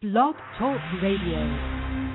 Blog Talk Radio.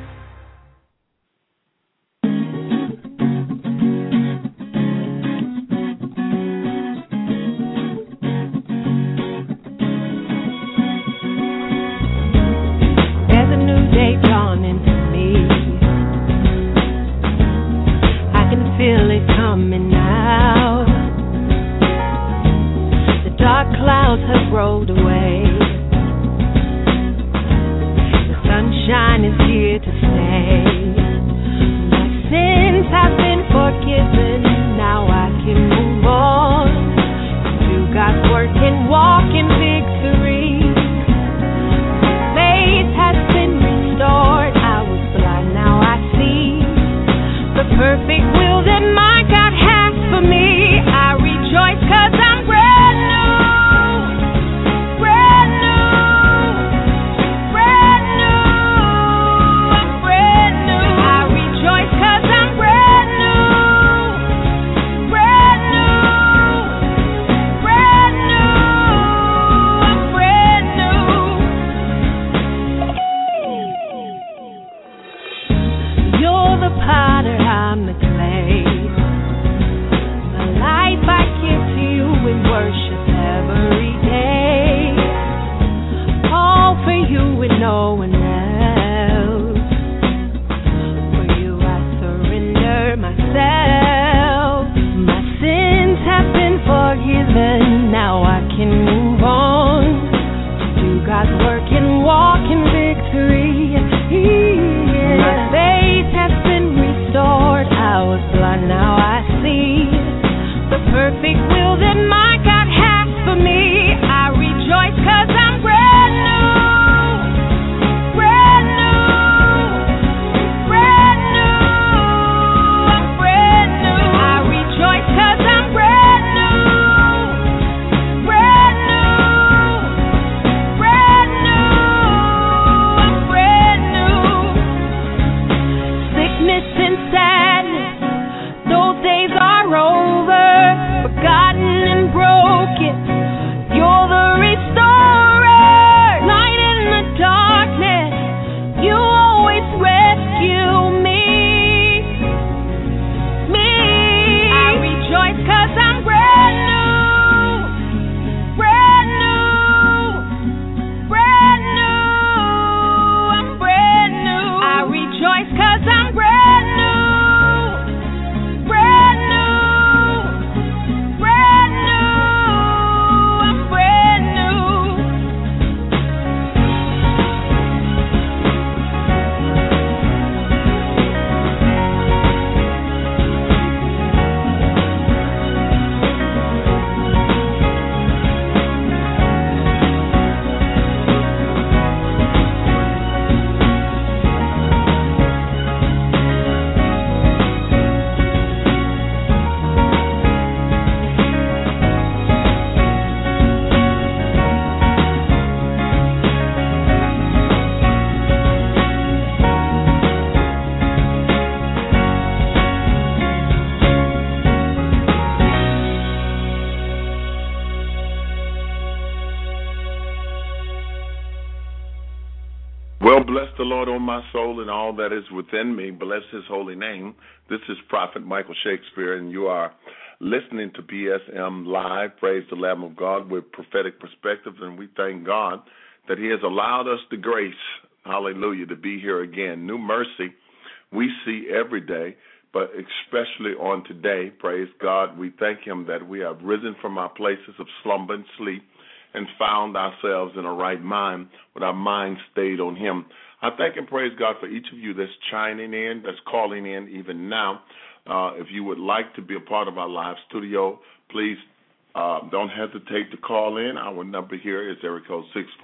My soul and all that is within me, bless his holy name. This is Prophet Michael Shakespeare, and you are listening to PSM Live. Praise the Lamb of God with prophetic perspectives, and we thank God that he has allowed us the grace, hallelujah, to be here again. New mercy we see every day, but especially on today, praise God. We thank him that we have risen from our places of slumber and sleep and found ourselves in a right mind with our mind stayed on him. I thank and praise God for each of you that's chiming in, that's calling in even now. If you would like to be a part of our live studio, please don't hesitate to call in. Our number here is area code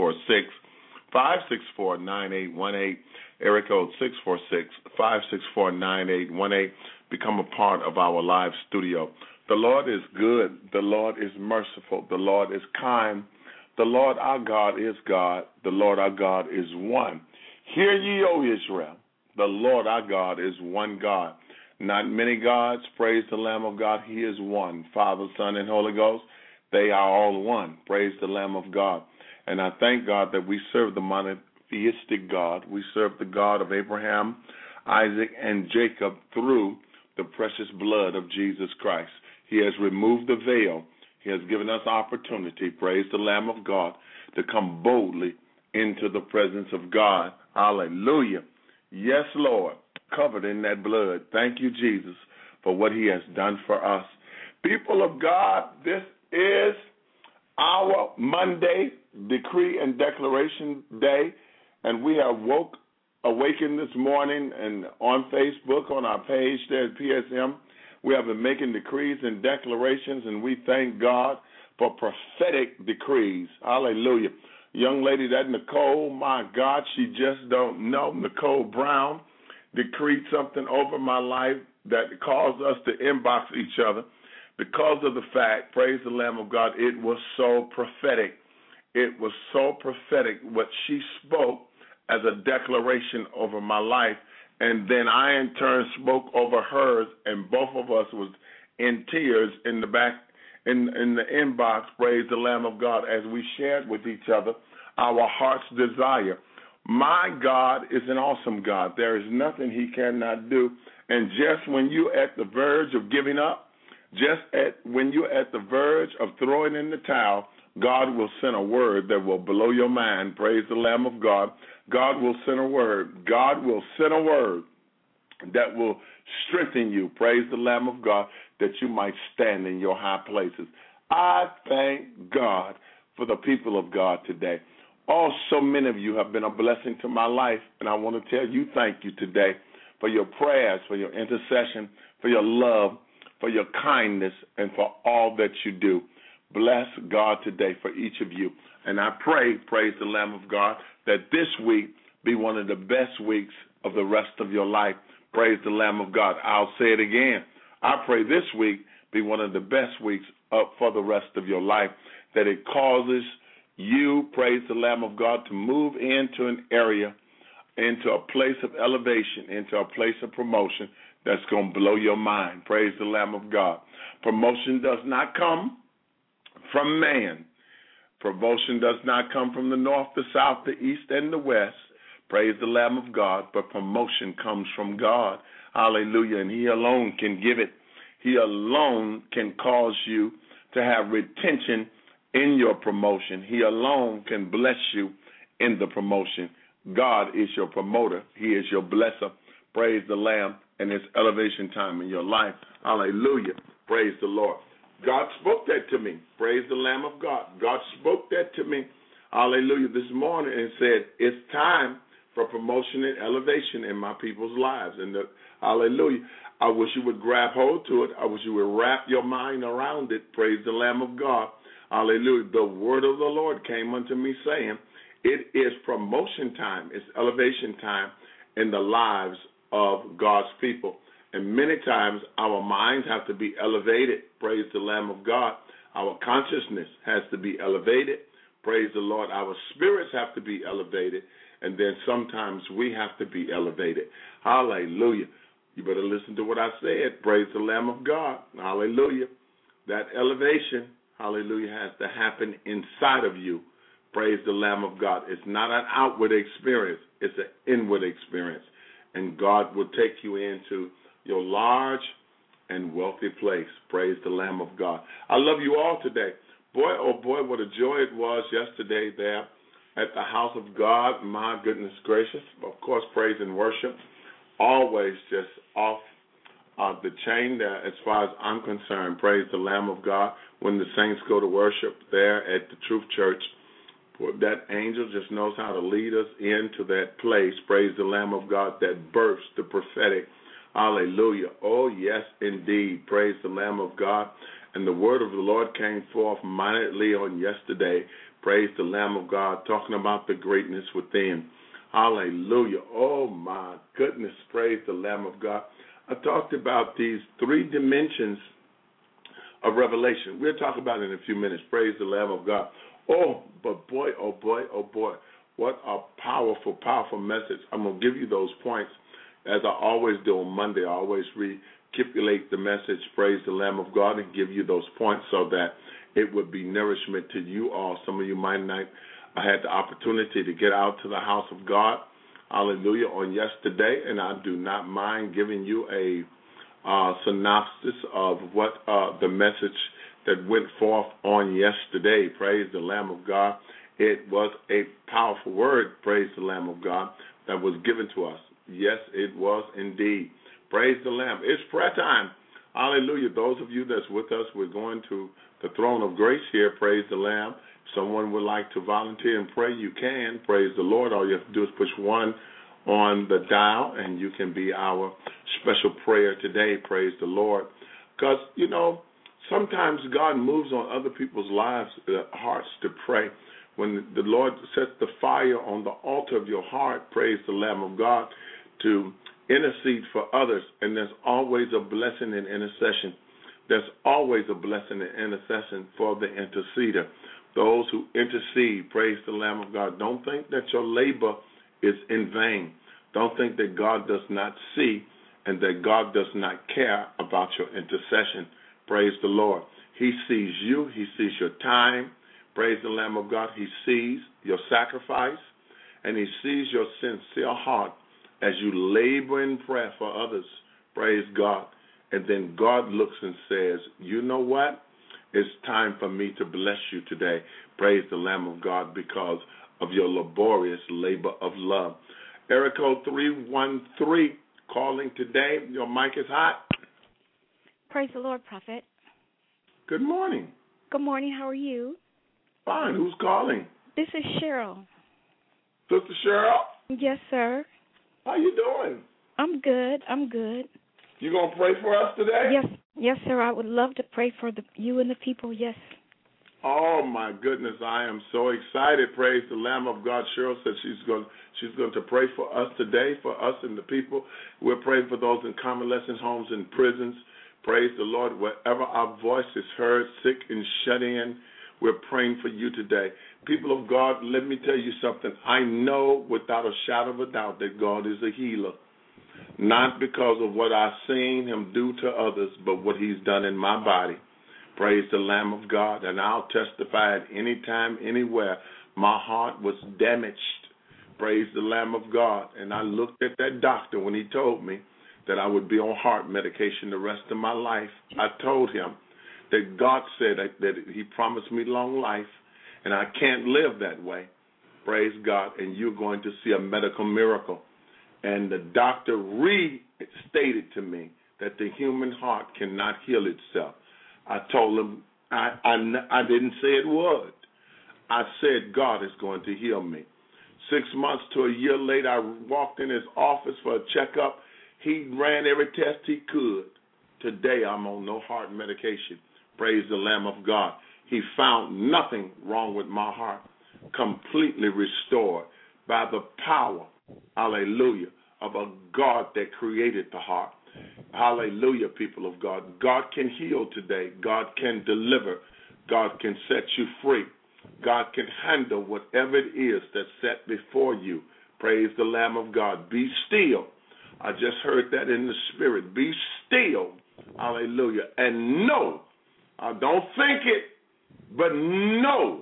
646-564-9818, area code 646-564-9818. Become a part of our live studio. The Lord is good. The Lord is merciful. The Lord is kind. The Lord our God is God. The Lord our God is one. Hear ye, O Israel, the Lord our God is one God. Not many gods, praise the Lamb of God, he is one. Father, Son, and Holy Ghost, they are all one. Praise the Lamb of God. And I thank God that we serve the theistic God. We serve the God of Abraham, Isaac, and Jacob through the precious blood of Jesus Christ. He has removed the veil. He has given us opportunity, praise the Lamb of God, to come boldly into the presence of God. Hallelujah. Yes, Lord, covered in that blood. Thank you, Jesus, for what he has done for us. People of God, this is our Monday Decree and Declaration Day, and we have awakened this morning, and on Facebook, on our page there at PSM, we have been making decrees and declarations, and we thank God for prophetic decrees. Hallelujah. Young lady, that Nicole, my God, she just don't know. Nicole Brown decreed something over my life that caused us to inbox each other because of the fact, praise the Lamb of God, it was so prophetic. It was so prophetic what she spoke as a declaration over my life. And then I, in turn, spoke over hers, and both of us was in tears in the back, in the inbox, praise the Lamb of God, as we shared with each other our heart's desire. My God is an awesome God. There is nothing he cannot do. And just when you're at the verge of giving up, when you're at the verge of throwing in the towel, God will send a word that will blow your mind. Praise the Lamb of God. God will send a word. God will send a word that will strengthen you. Praise the Lamb of God, that you might stand in your high places. I thank God for the people of God today. Oh, so many of you have been a blessing to my life, and I want to tell you thank you today for your prayers, for your intercession, for your love, for your kindness, and for all that you do. Bless God today for each of you. And I pray, praise the Lamb of God, that this week be one of the best weeks of the rest of your life. Praise the Lamb of God. I'll say it again. I pray this week be one of the best weeks for the rest of your life, that it causes you, praise the Lamb of God, to move into an area, into a place of elevation, into a place of promotion that's going to blow your mind. Praise the Lamb of God. Promotion does not come from man. Promotion does not come from the north, the south, the east, and the west. Praise the Lamb of God. But promotion comes from God. Hallelujah. And he alone can give it. He alone can cause you to have retention in your promotion. He alone can bless you in the promotion. God is your promoter. He is your blesser. Praise the Lamb, and it's elevation time in your life. Hallelujah. Praise the Lord. God spoke that to me. Praise the Lamb of God. God spoke that to me, hallelujah, this morning and said, it's time for promotion and elevation in my people's lives. And hallelujah. I wish you would grab hold to it. I wish you would wrap your mind around it. Praise the Lamb of God. Hallelujah. The word of the Lord came unto me saying, it is promotion time. It's elevation time in the lives of God's people. And many times our minds have to be elevated. Praise the Lamb of God. Our consciousness has to be elevated. Praise the Lord. Our spirits have to be elevated. And then sometimes we have to be elevated. Hallelujah. You better listen to what I said. Praise the Lamb of God. Hallelujah. That elevation, hallelujah, has to happen inside of you. Praise the Lamb of God. It's not an outward experience. It's an inward experience. And God will take you into your large and wealthy place. Praise the Lamb of God. I love you all today. Boy, oh boy, what a joy it was yesterday there at the house of God. My goodness gracious. Of course, praise and worship. Always just off the chain there as far as I'm concerned. Praise the Lamb of God. When the saints go to worship there at the Truth Church, that angel just knows how to lead us into that place. Praise the Lamb of God that births the prophetic. Hallelujah. Oh, yes, indeed. Praise the Lamb of God. And the word of the Lord came forth mightily on yesterday. Praise the Lamb of God, talking about the greatness within. Hallelujah. Oh, my goodness. Praise the Lamb of God. I talked about these three dimensions of revelation. We'll talk about it in a few minutes. Praise the Lamb of God. Oh, but boy, oh, boy, oh, boy. What a powerful, powerful message. I'm going to give you those points. As I always do on Monday, I always recapitulate the message, praise the Lamb of God, and give you those points so that it would be nourishment to you all. Some of you might not I had the opportunity to get out to the house of God, hallelujah, on yesterday, and I do not mind giving you a synopsis of what the message that went forth on yesterday. Praise the Lamb of God. It was a powerful word, praise the Lamb of God, that was given to us. Yes, it was indeed. Praise the Lamb. It's prayer time. Hallelujah. Those of you that's with us, we're going to the throne of grace here. Praise the Lamb. If someone would like to volunteer and pray, you can. Praise the Lord. All you have to do is push 1 on the dial, and you can be our special prayer today. Praise the Lord. Because, you know, sometimes God moves on other people's lives, hearts to pray. When the Lord sets the fire on the altar of your heart, praise the Lamb of God, to intercede for others, and there's always a blessing in intercession. There's always a blessing in intercession for the interceder. Those who intercede, praise the Lamb of God. Don't think that your labor is in vain. Don't think that God does not see and that God does not care about your intercession. Praise the Lord. He sees you. He sees your time. Praise the Lamb of God. He sees your sacrifice, and he sees your sincere heart as you labor in prayer for others. Praise God. And then God looks and says, you know what? It's time for me to bless you today. Praise the Lamb of God, because of your laborious labor of love. Area code 313 calling today. Your mic is hot. Praise the Lord, Prophet. Good morning. Good morning. How are you? Fine. Who's calling? This is Cheryl. Sister Cheryl? Yes, sir. How you doing? I'm good. I'm good. You going to pray for us today? Yes, sir. I would love to pray for you and the people, yes. Oh, my goodness. I am so excited. Praise the Lamb of God. Cheryl said she's going to pray for us today, for us and the people. We're praying for those in convalescent homes and prisons. Praise the Lord. Wherever our voice is heard, sick and shut in, we're praying for you today. People of God, let me tell you something. I know without a shadow of a doubt that God is a healer. Not because of what I've seen him do to others, but what he's done in my body. Praise the Lamb of God. And I'll testify at any time, anywhere. My heart was damaged. Praise the Lamb of God. And I looked at that doctor when he told me that I would be on heart medication the rest of my life. I told him that God said that he promised me long life, and I can't live that way. Praise God. And you're going to see a medical miracle. And the doctor restated to me that the human heart cannot heal itself. I told him I didn't say it would. I said God is going to heal me. 6 months to a year later, I walked in his office for a checkup. He ran every test he could. Today, I'm on no heart medication. Praise the Lamb of God. He found nothing wrong with my heart. Completely restored by the power, hallelujah, of a God that created the heart. Hallelujah, people of God. God can heal today. God can deliver. God can set you free. God can handle whatever it is that's set before you. Praise the Lamb of God. Be still. I just heard that in the spirit. Be still. Hallelujah. And know, don't think it, but know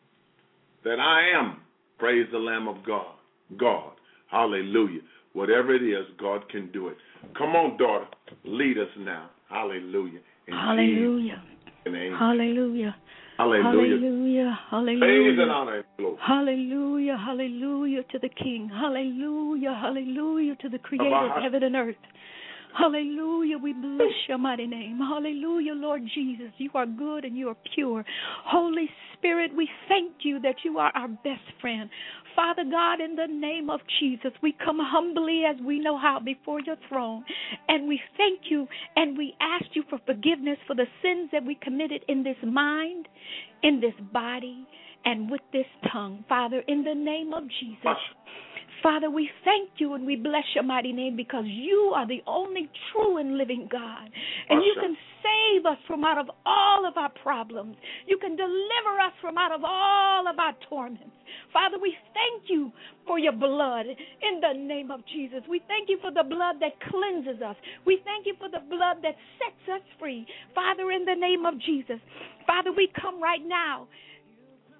that I am, praise the Lamb of God. God. Hallelujah. Whatever it is, God can do it. Come on, daughter. Lead us now. Hallelujah. Hallelujah. Hallelujah. Hallelujah. Hallelujah. Praise and honor and glory. Hallelujah. Hallelujah to the King. Hallelujah. Hallelujah to the Creator of heaven and earth. Hallelujah. We bless your mighty name. Hallelujah, Lord Jesus. You are good and you are pure. Holy Spirit, we thank you that you are our best friend. Father God, in the name of Jesus, we come humbly as we know how before your throne. And we thank you and we ask you for forgiveness for the sins that we committed in this mind, in this body, and with this tongue. Father, in the name of Jesus. Father, we thank you and we bless your mighty name because you are the only true and living God. And you can save us from out of all of our problems. You can deliver us from out of all of our torments. Father, we thank you for your blood in the name of Jesus. We thank you for the blood that cleanses us. We thank you for the blood that sets us free. Father, in the name of Jesus. Father, we come right now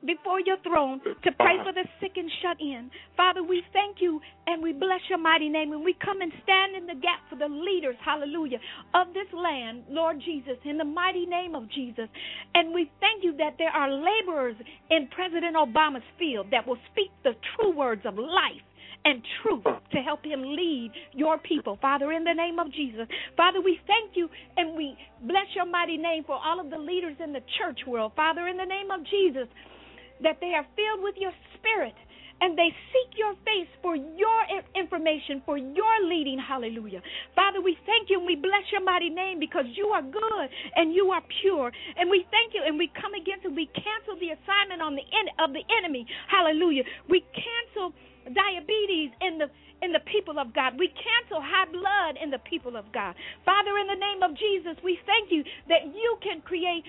before your throne to pray for the sick and shut in. Father, we thank you and we bless your mighty name. And we come and stand in the gap for the leaders, hallelujah, of this land, Lord Jesus, in the mighty name of Jesus. And we thank you that there are laborers in President Obama's field that will speak the true words of life and truth to help him lead your people, Father, in the name of Jesus. Father, we thank you and we bless your mighty name for all of the leaders in the church world, Father, in the name of Jesus, that they are filled with your spirit and they seek your face for your information, for your leading, hallelujah. Father, we thank you and we bless your mighty name because you are good and you are pure. And we thank you and we come against and we cancel the assignment of the enemy, hallelujah. We cancel diabetes in the people of God. We cancel high blood in the people of God. Father, in the name of Jesus, we thank you that you can create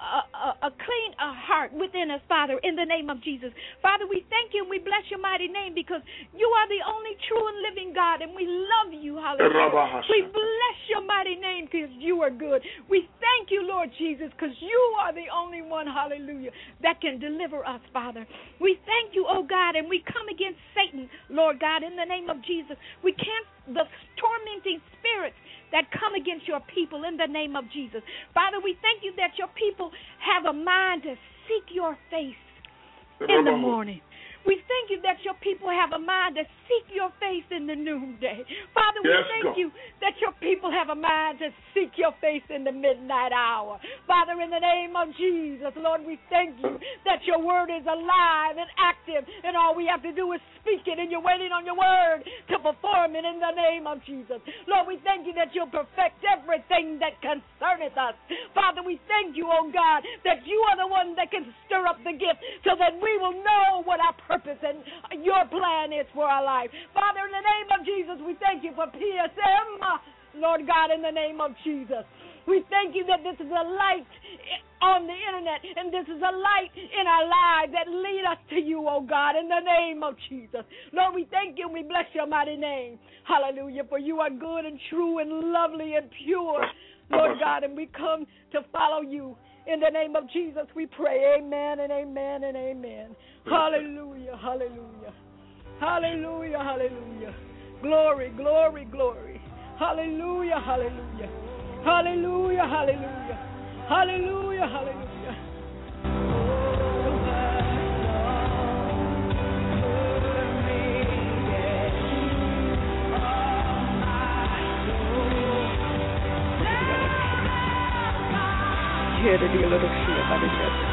a clean heart within us, Father, in the name of Jesus. Father, we thank you and we bless your mighty name because you are the only true and living God, and we love you, hallelujah. We bless your mighty name because you are good. We thank you, Lord Jesus, because you are the only one, hallelujah, that can deliver us, Father. We thank you, oh God, and we come against Satan, Lord God, in the name of Jesus. We cancel the tormenting spirits that come against your people in the name of Jesus. Father, we thank you that your people have a mind to seek your face in the morning. We thank you that your people have a mind to seek your face in the noonday. Father, we thank you that your people have a mind to seek your face in the midnight hour. Father, in the name of Jesus, Lord, we thank you that your word is alive and active, and all we have to do is speak it, and you're waiting on your word to perform it in the name of Jesus. Lord, we thank you that you'll perfect everything that concerneth us. Father, we thank you, oh God, that you are the one that can stir up the gift so that we will know what our purpose and your plan is for our life. Father, in the name of Jesus, we thank you for PSM, Lord God, in the name of Jesus. We thank you that this is a light on the internet, and this is a light in our lives that lead us to you, oh God, in the name of Jesus. Lord, we thank you and we bless your mighty name. Hallelujah, for you are good and true and lovely and pure, Lord God, and we come to follow you. In the name of Jesus, we pray. Amen and amen and amen. Hallelujah, hallelujah. Hallelujah, hallelujah. Glory, glory, glory. Hallelujah, hallelujah. Hallelujah, hallelujah. Hallelujah, hallelujah. Here to be a little fear by the church.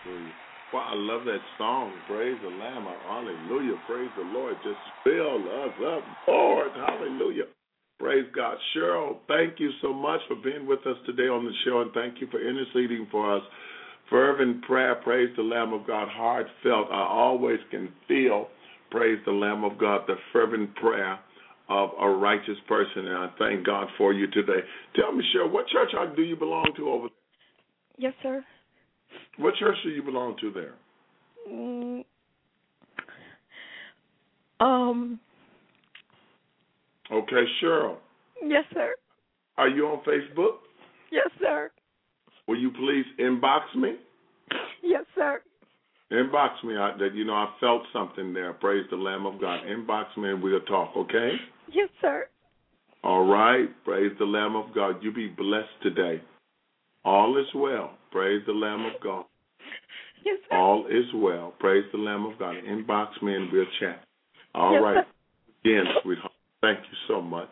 Well, I love that song. Praise the Lamb. Hallelujah. Praise the Lord. Just fill us up, Lord. Hallelujah. Praise God. Cheryl, thank you so much for being with us today on the show, and thank you for interceding for us. Fervent prayer, praise the Lamb of God, heartfelt. I always can feel, praise the Lamb of God, the fervent prayer of a righteous person, and I thank God for you today. Tell me, Cheryl, what church do you belong to over there? Yes, sir. What church do you belong to there? Okay, Cheryl. Yes, sir. Are you on Facebook? Yes, sir. Will you please inbox me? Yes, sir. Inbox me. I felt something there. Praise the Lamb of God. Inbox me and we'll talk, okay? Yes, sir. All right. Praise the Lamb of God. You be blessed today. All is well. Praise the Lamb of God. Yes, sir. All is well. Praise the Lamb of God. Inbox me and we'll chat. All yes, right. Sir. Again, sweetheart. Thank you so much.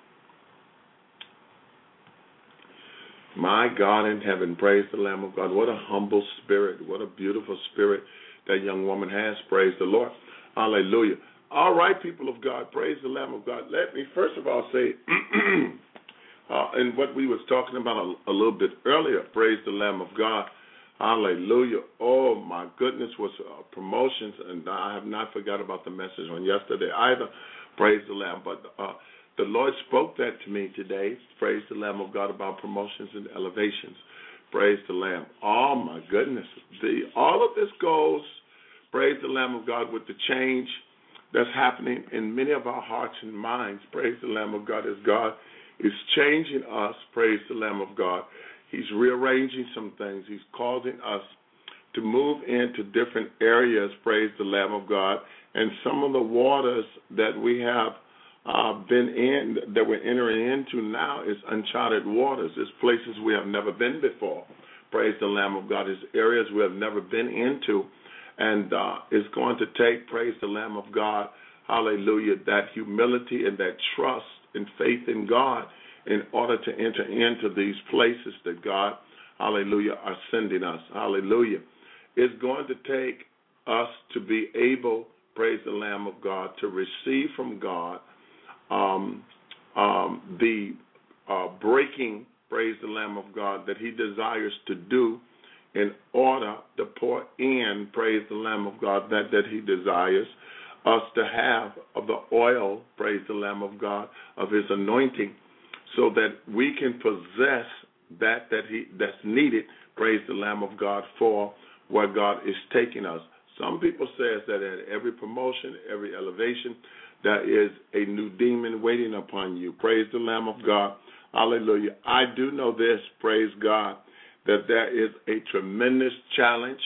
My God in heaven, praise the Lamb of God. What a humble spirit. What a beautiful spirit that young woman has. Praise the Lord. Hallelujah. All right, people of God, praise the Lamb of God. Let me first of all say, and what we was talking about a little bit earlier, praise the Lamb of God. Hallelujah. Oh, my goodness, was promotions, and I have not forgot about the message on yesterday either. Praise the Lamb. But the Lord spoke that to me today, praise the Lamb of God, about promotions and elevations. Praise the Lamb. Oh, my goodness. All of this goes, praise the Lamb of God, with the change that's happening in many of our hearts and minds. Praise the Lamb of God, as God is changing us. Praise the Lamb of God. He's rearranging some things. He's causing us to move into different areas, praise the Lamb of God. And some of the waters that we have been in, that we're entering into now, is uncharted waters. It's places we have never been before. Praise the Lamb of God. It's areas we have never been into. And it's going to take, praise the Lamb of God, hallelujah, that humility and that trust and faith in God in order to enter into these places that God, hallelujah, are sending us. Hallelujah. It's going to take us to be able, praise the Lamb of God, to receive from God the breaking, praise the Lamb of God, that he desires to do in order to pour in, praise the Lamb of God, that he desires us to have of the oil, praise the Lamb of God, of his anointing, so that we can possess that's needed, praise the Lamb of God, for where God is taking us. Some people say that at every promotion, every elevation, there is a new demon waiting upon you. Praise the Lamb of God. Hallelujah. I do know this, praise God, that there is a tremendous challenge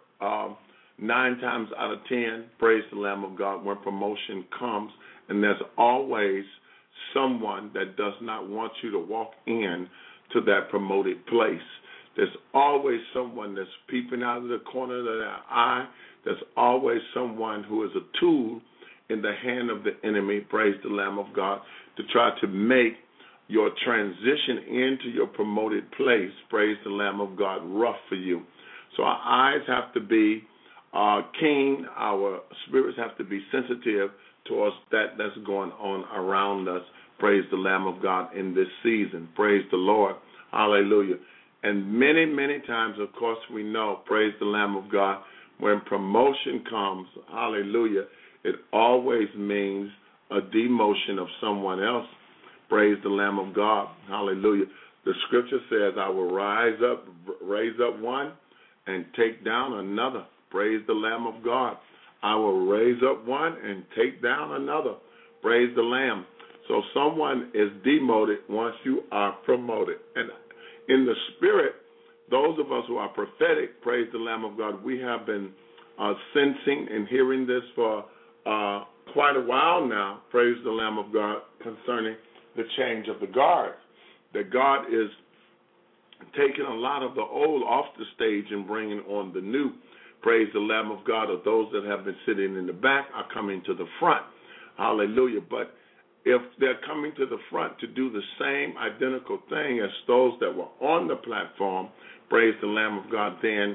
9 times out of 10, praise the Lamb of God, when promotion comes, and there's always someone that does not want you to walk in to that promoted place. There's always someone that's peeping out of the corner of their eye. There's always someone who is a tool in the hand of the enemy, praise the Lamb of God, to try to make your transition into your promoted place, praise the Lamb of God, rough for you. So our eyes have to be keen, our spirits have to be sensitive towards that's going on around us, praise the Lamb of God, in this season. Praise the Lord. Hallelujah. And many, many times, of course, we know, praise the Lamb of God, when promotion comes, hallelujah, it always means a demotion of someone else. Praise the Lamb of God. Hallelujah. The scripture says, I will raise up one and take down another. Praise the Lamb of God. I will raise up one and take down another. Praise the Lamb. So someone is demoted once you are promoted. And in the spirit, those of us who are prophetic, praise the Lamb of God, we have been sensing and hearing this for quite a while now, praise the Lamb of God, concerning the change of the guard. That God is taking a lot of the old off the stage and bringing on the new. Praise the Lamb of God. Or those that have been sitting in the back are coming to the front. Hallelujah. But if they're coming to the front to do the same identical thing as those that were on the platform, praise the Lamb of God, then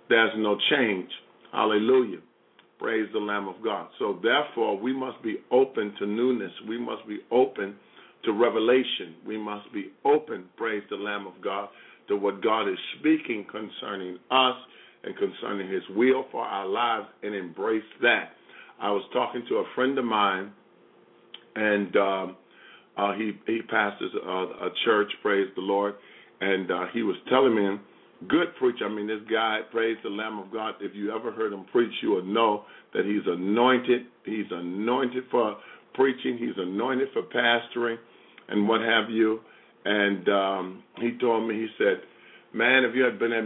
there's no change. Hallelujah. Praise the Lamb of God. So therefore, we must be open to newness. We must be open to revelation. We must be open, praise the Lamb of God, to what God is speaking concerning us and concerning his will for our lives, and embrace that. I was talking to a friend of mine, and he pastors a church, praise the Lord, and he was telling me, good preacher. I mean, this guy, praise the Lamb of God. If you ever heard him preach, you will know that he's anointed. He's anointed for preaching. He's anointed for pastoring and what have you. And he told me, he said, man, if you had been at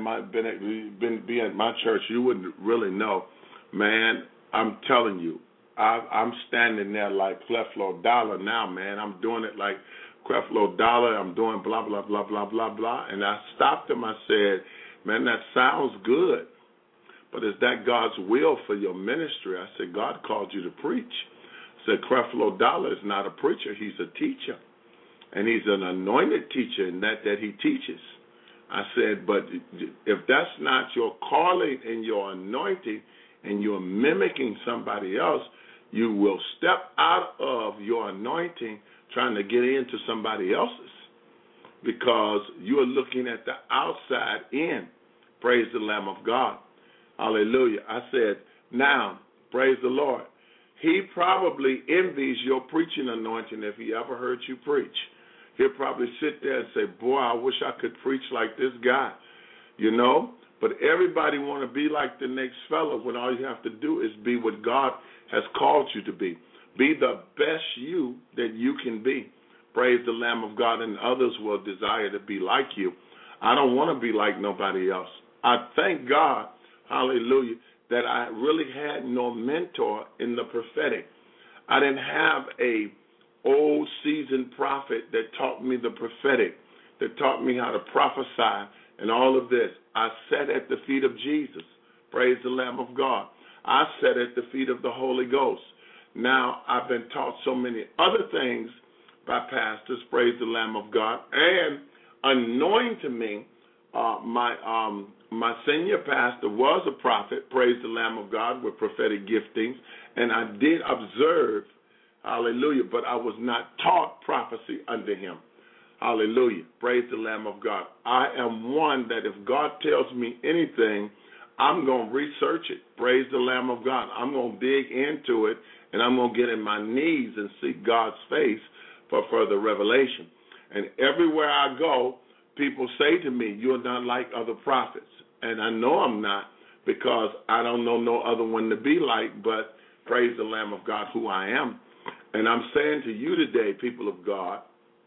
my church, you wouldn't really know. Man, I'm telling you, I'm standing there like Creflo Dollar now, man. I'm doing it like Creflo Dollar. I'm doing blah, blah, blah, blah, blah, blah. And I stopped him. I said, man, that sounds good, but is that God's will for your ministry? I said, God called you to preach. I said, Creflo Dollar is not a preacher. He's a teacher, and he's an anointed teacher in that he teaches. I said, but if that's not your calling and your anointing and you're mimicking somebody else, you will step out of your anointing trying to get into somebody else's, because you are looking at the outside in. Praise the Lamb of God. Hallelujah. I said, now, praise the Lord. He probably envies your preaching anointing if he ever heard you preach. He'll probably sit there and say, boy, I wish I could preach like this guy, you know. But everybody want to be like the next fellow when all you have to do is be what God has called you to be. Be the best you that you can be. Praise the Lamb of God, and others will desire to be like you. I don't want to be like nobody else. I thank God, hallelujah, that I really had no mentor in the prophetic. I didn't have a old seasoned prophet that taught me the prophetic, that taught me how to prophesy and all of this. I sat at the feet of Jesus. Praise the Lamb of God. I sat at the feet of the Holy Ghost. Now, I've been taught so many other things by pastors, praise the Lamb of God, and unknowing to me, my senior pastor was a prophet, praise the Lamb of God, with prophetic giftings, and I did observe, hallelujah, but I was not taught prophecy under him. Hallelujah. Praise the Lamb of God. I am one that if God tells me anything, I'm going to research it. Praise the Lamb of God. I'm going to dig into it, and I'm going to get in my knees and seek God's face for further revelation. And everywhere I go, people say to me, you're not like other prophets. And I know I'm not, because I don't know no other one to be like, but praise the Lamb of God, who I am. And I'm saying to you today, people of God,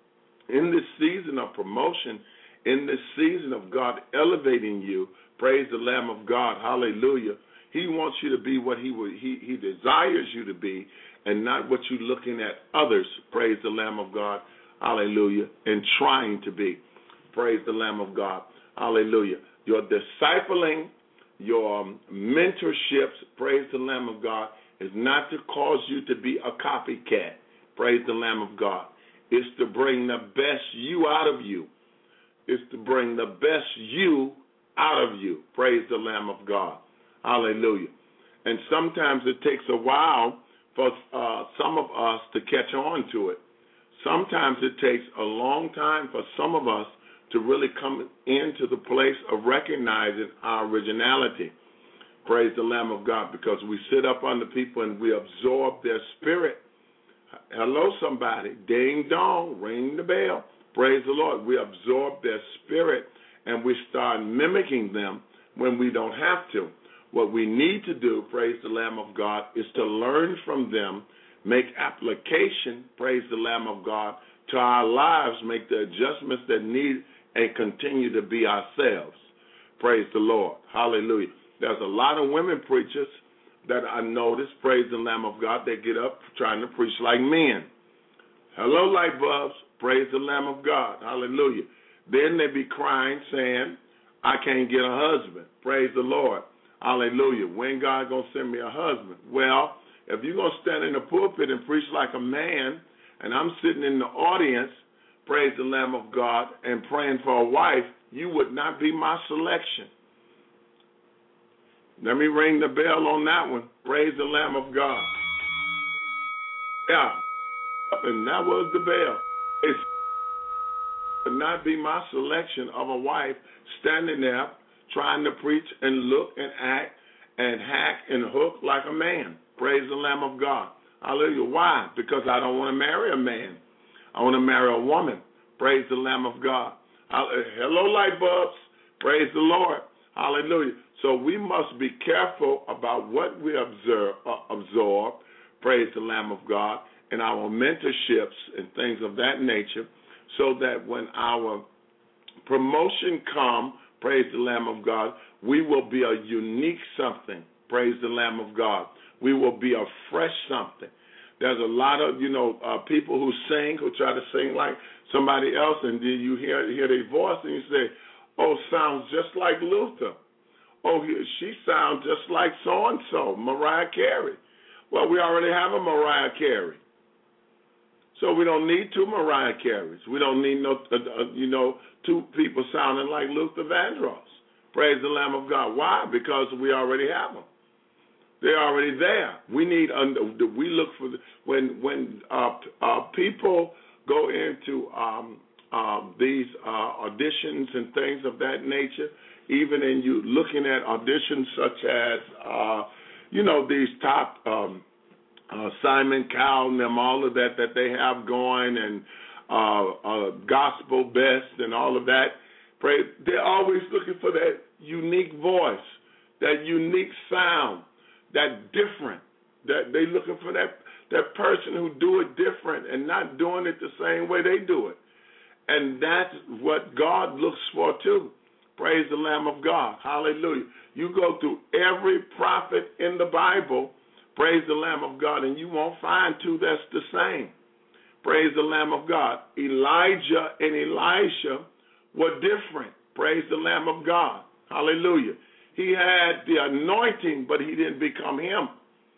in this season of promotion, in this season of God elevating you, praise the Lamb of God, hallelujah. He wants you to be what he desires you to be, and not what you're looking at others, praise the Lamb of God, hallelujah, and trying to be. Praise the Lamb of God, hallelujah. Your discipling, your mentorships, praise the Lamb of God, is not to cause you to be a copycat, praise the Lamb of God. It's to bring the best you out of you. It's to bring the best you out of you. Praise the Lamb of God. Hallelujah. And sometimes it takes a while for some of us to catch on to it. Sometimes it takes a long time for some of us to really come into the place of recognizing our originality. Praise the Lamb of God, because we sit up under people and we absorb their spirit. Hello, somebody. Ding dong, ring the bell. Praise the Lord. We absorb their spirit and we start mimicking them when we don't have to. What we need to do, praise the Lamb of God, is to learn from them, make application, praise the Lamb of God, to our lives, make the adjustments that need, and continue to be ourselves. Praise the Lord. Hallelujah. There's a lot of women preachers that I notice, praise the Lamb of God, they get up trying to preach like men. Hello, light bulbs. Praise the Lamb of God. Hallelujah. Then they be crying, saying, I can't get a husband. Praise the Lord. Hallelujah. When God going to send me a husband? Well, if you're going to stand in the pulpit and preach like a man, and I'm sitting in the audience, praise the Lamb of God, and praying for a wife, you would not be my selection. Let me ring the bell on that one. Praise the Lamb of God. Yeah. And that was the bell. It would not be my selection of a wife standing there trying to preach and look and act and hack and hook like a man. Praise the Lamb of God. Hallelujah. Why? Because I don't want to marry a man. I want to marry a woman. Praise the Lamb of God. Hello, light bulbs. Praise the Lord. Hallelujah. So we must be careful about what we absorb, praise the Lamb of God, in our mentorships and things of that nature, so that when our promotion come, praise the Lamb of God, we will be a unique something, praise the Lamb of God. We will be a fresh something. There's a lot of, people who sing, who try to sing like somebody else, and then you hear their voice and you say, oh, sounds just like Luther. Oh, she sounds just like so-and-so, Mariah Carey. Well, we already have a Mariah Carey. So we don't need two Mariah Careys. We don't need two people sounding like Luther Vandross. Praise the Lamb of God. Why? Because we already have them. They're already there. We look for when people go into these auditions and things of that nature. Even in you looking at auditions such as these top Simon Cowell and them, all of that they have going, and Gospel Best and all of that. They're always looking for that unique voice, that unique sound, that different. That they looking for that person who do it different and not doing it the same way they do it. And that's what God looks for too. Praise the Lamb of God. Hallelujah. You go through every prophet in the Bible, praise the Lamb of God, and you won't find two that's the same. Praise the Lamb of God. Elijah and Elisha were different. Praise the Lamb of God. Hallelujah. He had the anointing, but he didn't become him.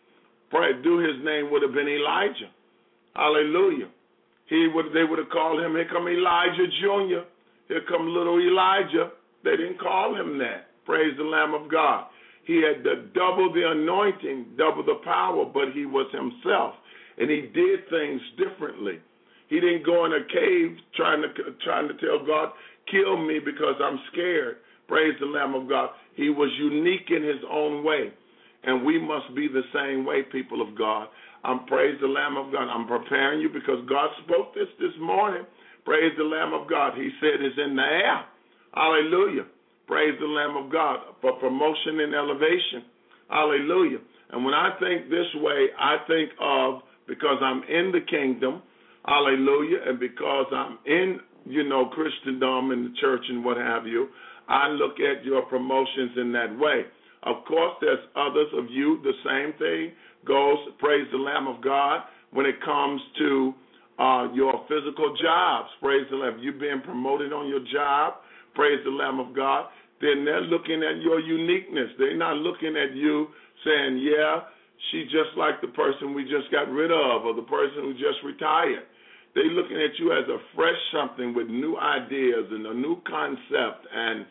His name would have been Elijah. Hallelujah. They would have called him, here come Elijah Jr., here come little Elijah. They didn't call him that. Praise the Lamb of God. He had double the anointing, double the power, but he was himself, and he did things differently. He didn't go in a cave trying to tell God, kill me because I'm scared. Praise the Lamb of God. He was unique in his own way, and we must be the same way, people of God. Praise the Lamb of God. I'm preparing you because God spoke this morning. Praise the Lamb of God. He said it's in the air. Hallelujah. Praise the Lamb of God for promotion and elevation. Hallelujah. And when I think this way, I think of, because I'm in the kingdom, hallelujah, and because I'm in, Christendom and the church and what have you, I look at your promotions in that way. Of course, there's others of you, the same thing goes, praise the Lamb of God, when it comes to your physical jobs. Praise the Lamb. You're being promoted on your job. Praise the Lamb of God. Then they're looking at your uniqueness. They're not looking at you saying, yeah, she's just like the person we just got rid of or the person who just retired. They're looking at you as a fresh something with new ideas and a new concept and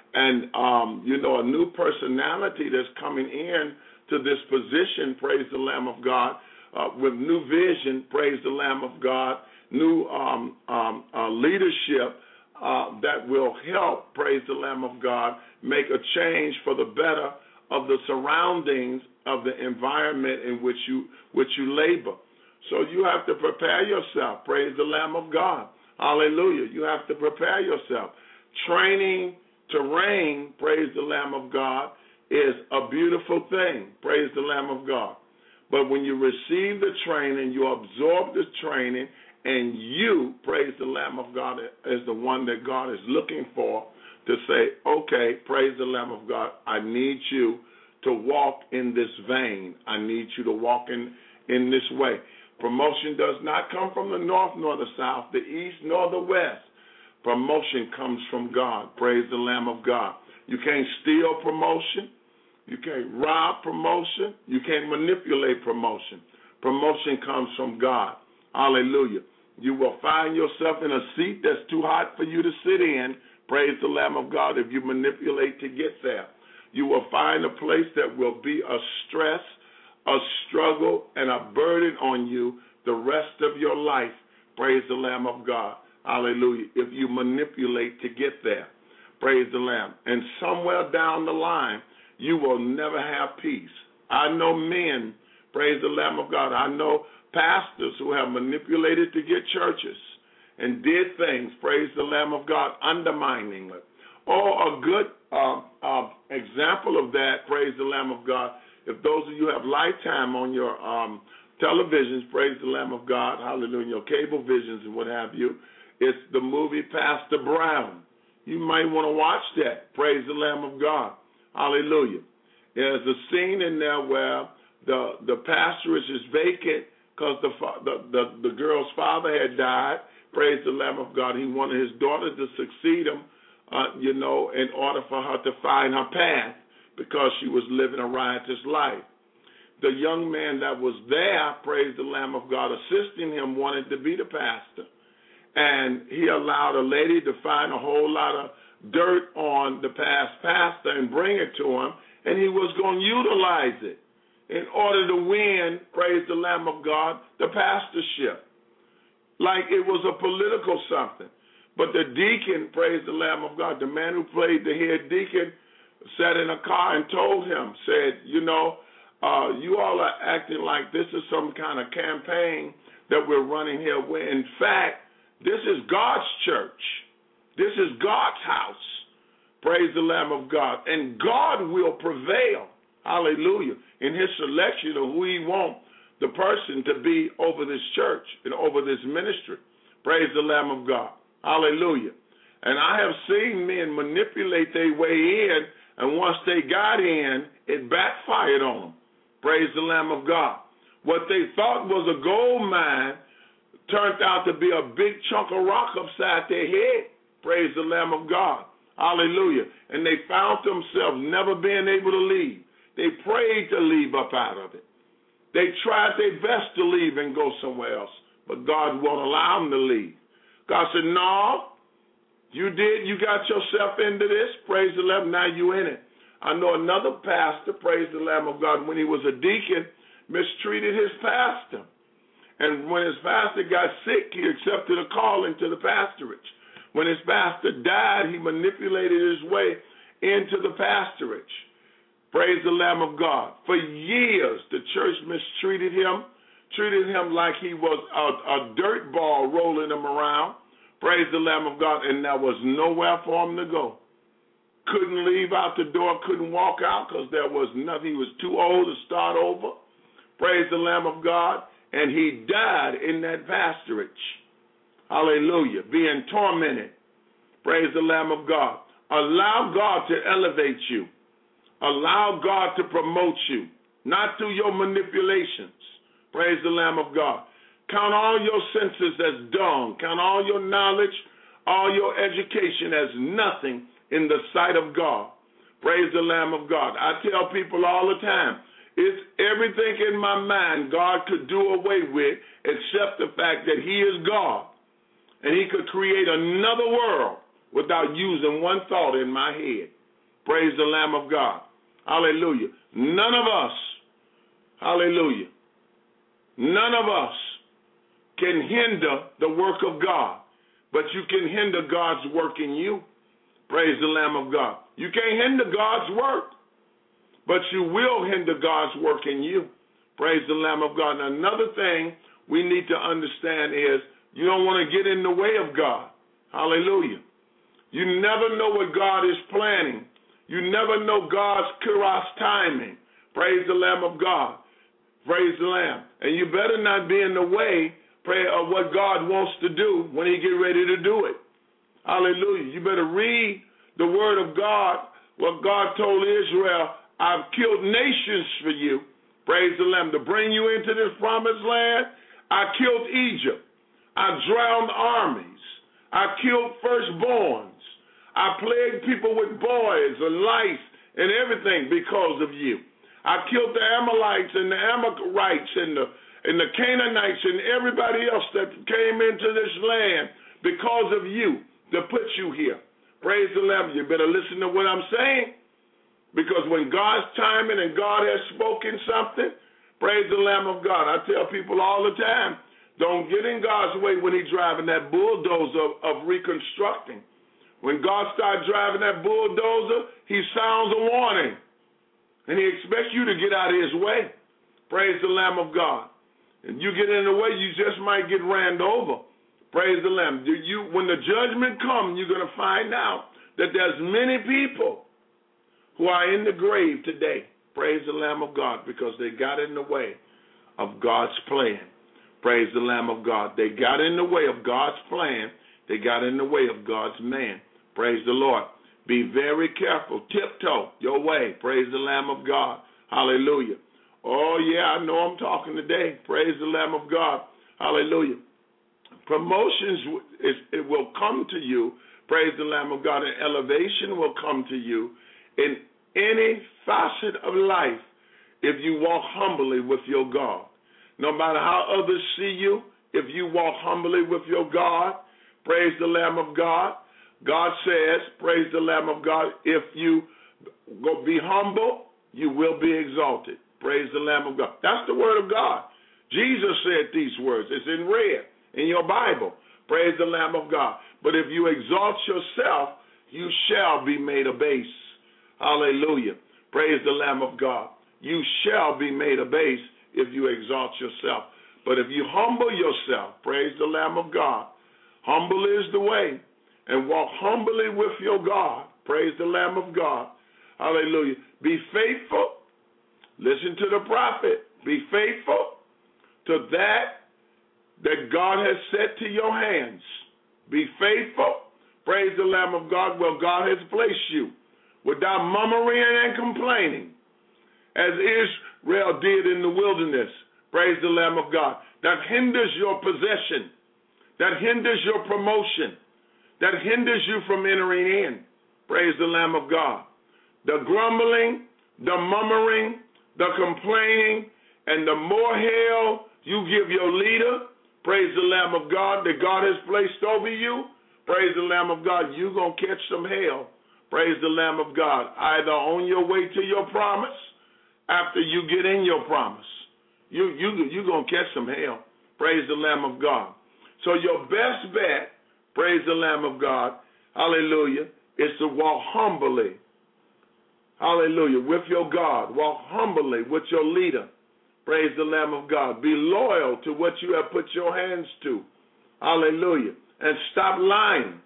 a new personality that's coming in to this position, praise the Lamb of God, with new vision, praise the Lamb of God, new leadership that will help, praise the Lamb of God, make a change for the better of the surroundings of the environment in which you labor. So you have to prepare yourself, praise the Lamb of God. Hallelujah. You have to prepare yourself. Training to reign, praise the Lamb of God, is a beautiful thing, praise the Lamb of God. But when you receive the training, you absorb the training, and you, praise the Lamb of God, is the one that God is looking for to say, okay, praise the Lamb of God, I need you to walk in this vein. I need you to walk in this way. Promotion does not come from the north nor the south, the east nor the west. Promotion comes from God. Praise the Lamb of God. You can't steal promotion. You can't rob promotion. You can't manipulate promotion. Promotion comes from God. Hallelujah. You will find yourself in a seat that's too hot for you to sit in. Praise the Lamb of God if you manipulate to get there. You will find a place that will be a stress, a struggle, and a burden on you the rest of your life. Praise the Lamb of God. Hallelujah. If you manipulate to get there. Praise the Lamb. And somewhere down the line, you will never have peace. I know men, praise the Lamb of God. I know pastors who have manipulated to get churches and did things, praise the Lamb of God, undermining it. Or a good example of that, praise the Lamb of God, if those of you have Lifetime on your televisions, praise the Lamb of God, hallelujah, your cable visions and what have you, it's the movie Pastor Brown. You might want to watch that, praise the Lamb of God, hallelujah. There's a scene in there where the pastorage is vacant because the girl's father had died, praise the Lamb of God. He wanted his daughter to succeed him, in order for her to find her path because she was living a riotous life. The young man that was there, praise the Lamb of God, assisting him, wanted to be the pastor. And he allowed a lady to find a whole lot of dirt on the past pastor and bring it to him, and he was going to utilize it in order to win, praise the Lamb of God, the pastorship. Like it was a political something. But the deacon, praise the Lamb of God, the man who played the head deacon, sat in a car and told him, said, you all are acting like this is some kind of campaign that we're running here. Where in fact, this is God's church. This is God's house. Praise the Lamb of God. And God will prevail, hallelujah, in his selection of who he wants the person to be over this church and over this ministry. Praise the Lamb of God. Hallelujah. And I have seen men manipulate their way in, and once they got in, it backfired on them. Praise the Lamb of God. What they thought was a gold mine turned out to be a big chunk of rock upside their head. Praise the Lamb of God. Hallelujah. And they found themselves never being able to leave. They prayed to leave up out of it. They tried their best to leave and go somewhere else, but God won't allow them to leave. God said, no, you did. You got yourself into this. Praise the Lamb. Now you in it. I know another pastor, praise the Lamb of God, when he was a deacon, mistreated his pastor. And when his pastor got sick, he accepted a call into the pastorage. When his pastor died, he manipulated his way into the pastorage. Praise the Lamb of God. For years, the church mistreated him, treated him like he was a dirt ball rolling him around. Praise the Lamb of God. And there was nowhere for him to go. Couldn't leave out the door, couldn't walk out because there was nothing. He was too old to start over. Praise the Lamb of God. And he died in that pastorage. Hallelujah. Being tormented. Praise the Lamb of God. Allow God to elevate you. Allow God to promote you. Not through your manipulations. Praise the Lamb of God. Count all your senses as dung. Count all your knowledge, all your education as nothing in the sight of God. Praise the Lamb of God. I tell people all the time, it's everything in my mind God could do away with except the fact that he is God. And he could create another world without using one thought in my head. Praise the Lamb of God. Hallelujah. None of us, hallelujah, none of us can hinder the work of God, but you can hinder God's work in you. Praise the Lamb of God. You can't hinder God's work, but you will hinder God's work in you. Praise the Lamb of God. And another thing we need to understand is you don't want to get in the way of God. Hallelujah. You never know what God is planning. You never know God's kairos timing. Praise the Lamb of God. Praise the Lamb. And you better not be in the way of what God wants to do when he get ready to do it. Hallelujah. You better read the word of God, what God told Israel, I've killed nations for you. Praise the Lamb. To bring you into this promised land, I killed Egypt. I drowned armies. I killed firstborns. I plagued people with boils and lice and everything because of you. I killed the Amalekites and the Amorites and the Canaanites and everybody else that came into this land because of you to put you here. Praise the Lamb. You better listen to what I'm saying. Because when God's timing and God has spoken something, praise the Lamb of God. I tell people all the time, don't get in God's way when he's driving that bulldozer of reconstructing. When God starts driving that bulldozer, he sounds a warning. And he expects you to get out of his way. Praise the Lamb of God. And you get in the way, you just might get ran over. Praise the Lamb. When the judgment comes, you're going to find out that there's many people who are in the grave today, praise the Lamb of God, because they got in the way of God's plan. Praise the Lamb of God. They got in the way of God's plan. They got in the way of God's man. Praise the Lord. Be very careful. Tiptoe your way. Praise the Lamb of God. Hallelujah. Oh, yeah, I know I'm talking today. Praise the Lamb of God. Hallelujah. Promotions, it will come to you. Praise the Lamb of God. And elevation will come to you in any facet of life if you walk humbly with your God. No matter how others see you, if you walk humbly with your God, praise the Lamb of God. God says, praise the Lamb of God, if you go be humble, you will be exalted. Praise the Lamb of God. That's the word of God. Jesus said these words. It's in red in your Bible. Praise the Lamb of God. But if you exalt yourself, you shall be made a base. Hallelujah. Praise the Lamb of God. You shall be made a base if you exalt yourself. But if you humble yourself, praise the Lamb of God. Humble is the way. And walk humbly with your God. Praise the Lamb of God. Hallelujah. Be faithful. Listen to the prophet. Be faithful to that God has set to your hands. Be faithful. Praise the Lamb of God where God has placed you, without murmuring and complaining, as Israel did in the wilderness. Praise the Lamb of God. That hinders your possession. That hinders your promotion. That hinders you from entering in. Praise the Lamb of God. The grumbling, the murmuring, the complaining, and the more hell you give your leader, praise the Lamb of God, that God has placed over you, praise the Lamb of God, you're going to catch some hell. Praise the Lamb of God. Either on your way to your promise, after you get in your promise, you're going to catch some hell. Praise the Lamb of God. So your best bet, praise the Lamb of God, hallelujah, is to walk humbly, hallelujah, with your God. Walk humbly with your leader. Praise the Lamb of God. Be loyal to what you have put your hands to. Hallelujah. And stop lying.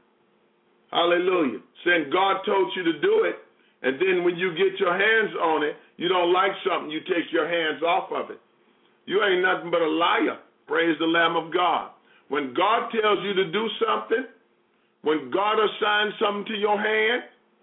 Hallelujah. Saying God told you to do it, and then when you get your hands on it, you don't like something, you take your hands off of it. You ain't nothing but a liar. Praise the Lamb of God. When God tells you to do something, when God assigns something to your hand,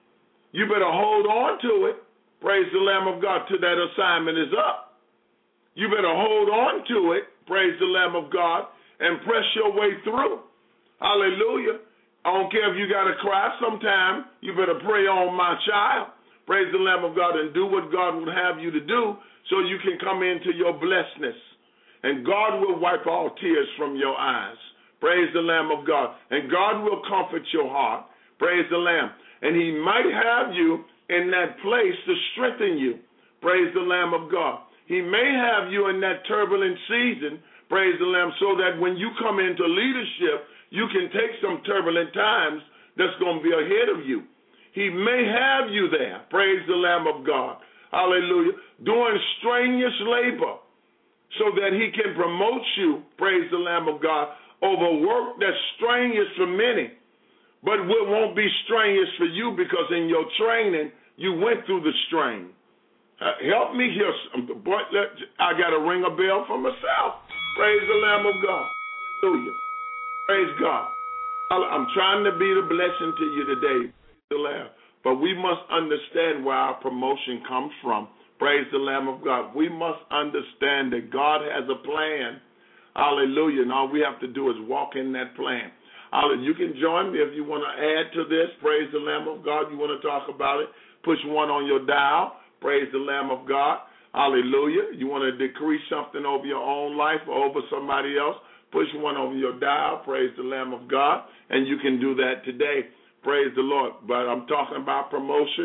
you better hold on to it. Praise the Lamb of God till that assignment is up. You better hold on to it. Praise the Lamb of God and press your way through. Hallelujah. I don't care if you got to cry sometime. You better pray on, my child. Praise the Lamb of God and do what God would have you to do so you can come into your blessedness. And God will wipe all tears from your eyes. Praise the Lamb of God. And God will comfort your heart. Praise the Lamb. And he might have you in that place to strengthen you. Praise the Lamb of God. He may have you in that turbulent season, praise the Lamb, so that when you come into leadership, you can take some turbulent times that's going to be ahead of you. He may have you there, praise the Lamb of God, hallelujah, doing strenuous labor so that he can promote you, praise the Lamb of God, over work that's strenuous for many, but it won't be strenuous for you because in your training, you went through the strain. Help me here. I got to ring a bell for myself. Praise the Lamb of God. Hallelujah. Praise God. I'm trying to be the blessing to you today. Praise the Lamb. But we must understand where our promotion comes from. Praise the Lamb of God. We must understand that God has a plan. Hallelujah. And all we have to do is walk in that plan. You can join me if you want to add to this. Praise the Lamb of God. You want to talk about it. Push 1 on your dial. Praise the Lamb of God. Hallelujah. You want to decree something over your own life or over somebody else, push 1 over your dial. Praise the Lamb of God. And you can do that today. Praise the Lord. But I'm talking about promotion.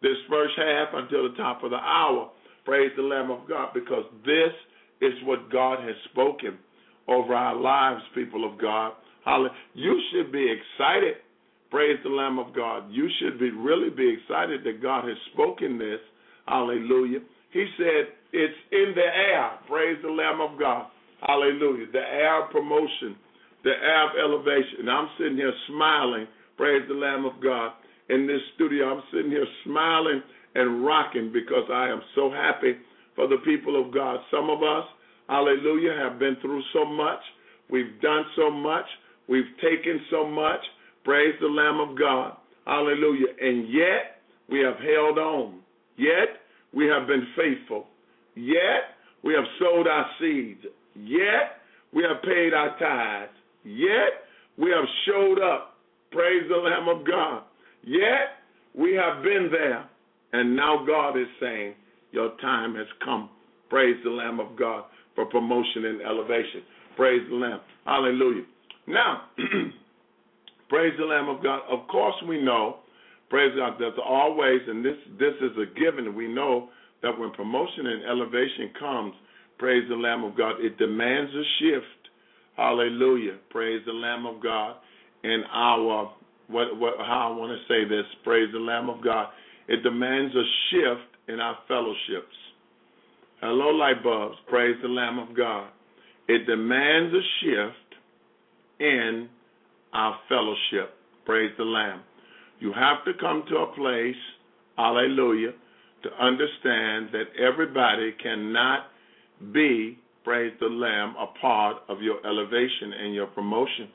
this first half until the top of the hour. Praise the Lamb of God, because this is what God has spoken over our lives, people of God. Hallelujah. You should be excited. Praise the Lamb of God. You should really be excited that God has spoken this. Hallelujah. He said it's in the air. Praise the Lamb of God. Hallelujah. The air of promotion, the air of elevation. And I'm sitting here smiling. Praise the Lamb of God. In this studio, I'm sitting here smiling and rocking because I am so happy for the people of God. Some of us, hallelujah, have been through so much. We've done so much. We've taken so much. Praise the Lamb of God. Hallelujah. And yet, we have held on. Yet, we have been faithful. Yet, we have sowed our seeds. Yet, we have paid our tithes. Yet, we have showed up. Praise the Lamb of God. Yet, we have been there. And now God is saying, your time has come. Praise the Lamb of God for promotion and elevation. Praise the Lamb. Hallelujah. Now, praise the Lamb of God. Of course we know, praise God, there's always, and this is a given, we know that when promotion and elevation comes, praise the Lamb of God, it demands a shift. Hallelujah. Praise the Lamb of God. In our, how I want to say this, praise the Lamb of God, it demands a shift in our fellowships. Hello, light bulbs. Praise the Lamb of God. It demands a shift in our fellowship. Praise the Lamb. You have to come to a place, hallelujah, to understand that everybody cannot be, praise the Lamb, a part of your elevation and your promotion.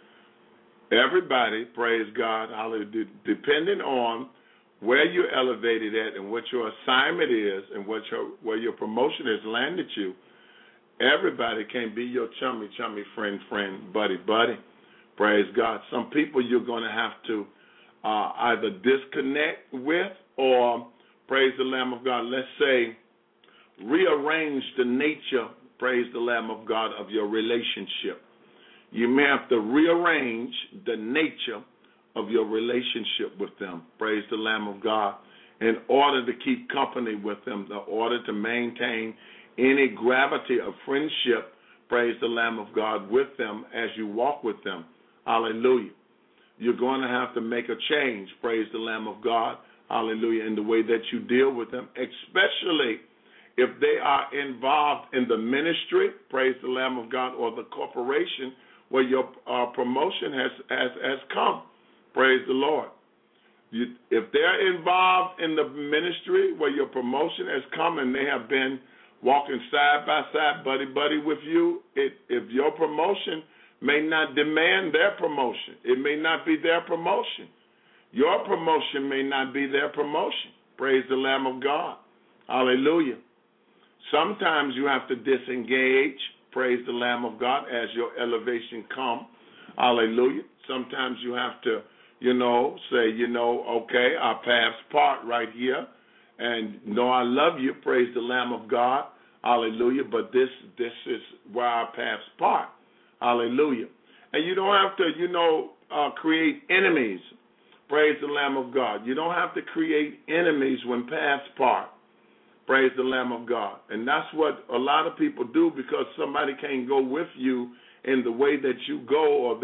Everybody, praise God, hallelujah, depending on where you're elevated at and what your assignment is and where your promotion has landed you, everybody can't be your chummy, friend, buddy. Praise God. Some people you're going to have to either disconnect with or, praise the Lamb of God, let's say, rearrange the nature, praise the Lamb of God, of your relationship. You may have to rearrange the nature of your relationship with them, praise the Lamb of God, in order to keep company with them, in order to maintain any gravity of friendship, praise the Lamb of God, with them as you walk with them. Hallelujah. You're going to have to make a change, praise the Lamb of God, hallelujah, in the way that you deal with them, especially if they are involved in the ministry, praise the Lamb of God, or the corporation where your promotion has come. Praise the Lord. If they're involved in the ministry where your promotion has come and they have been walking side by side, buddy with you, if your promotion may not demand their promotion, it may not be their promotion. Your promotion may not be their promotion. Praise the Lamb of God. Hallelujah. Sometimes you have to disengage, praise the Lamb of God, as your elevation come. Hallelujah. Sometimes you have to, say, okay, our paths part right here. And I love you, praise the Lamb of God. Hallelujah. But this is where our paths part. Hallelujah. And you don't have to, create enemies. Praise the Lamb of God. You don't have to create enemies when paths part. Praise the Lamb of God. And that's what a lot of people do, because somebody can't go with you in the way that you go,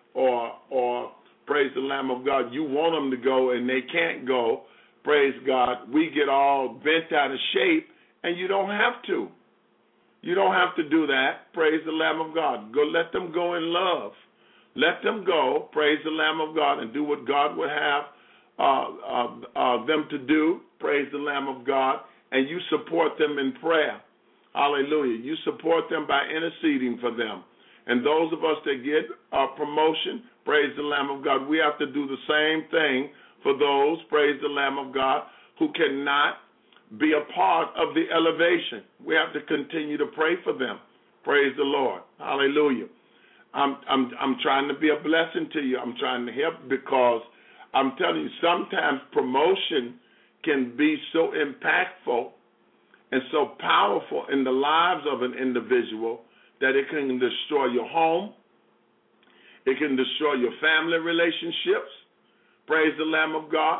or praise the Lamb of God, you want them to go and they can't go. Praise God. We get all bent out of shape, and you don't have to. You don't have to do that. Praise the Lamb of God. Go, let them go in love. Let them go, praise the Lamb of God, and do what God would have them to do. Praise the Lamb of God. And you support them in prayer. Hallelujah. You support them by interceding for them. And those of us that get promotion, praise the Lamb of God, we have to do the same thing for those, praise the Lamb of God, who cannot be a part of the elevation. We have to continue to pray for them. Praise the Lord. Hallelujah. I'm trying to be a blessing to you. I'm trying to help, because I'm telling you, sometimes promotion can be so impactful and so powerful in the lives of an individual that it can destroy your home. It can destroy your family relationships. Praise the Lamb of God.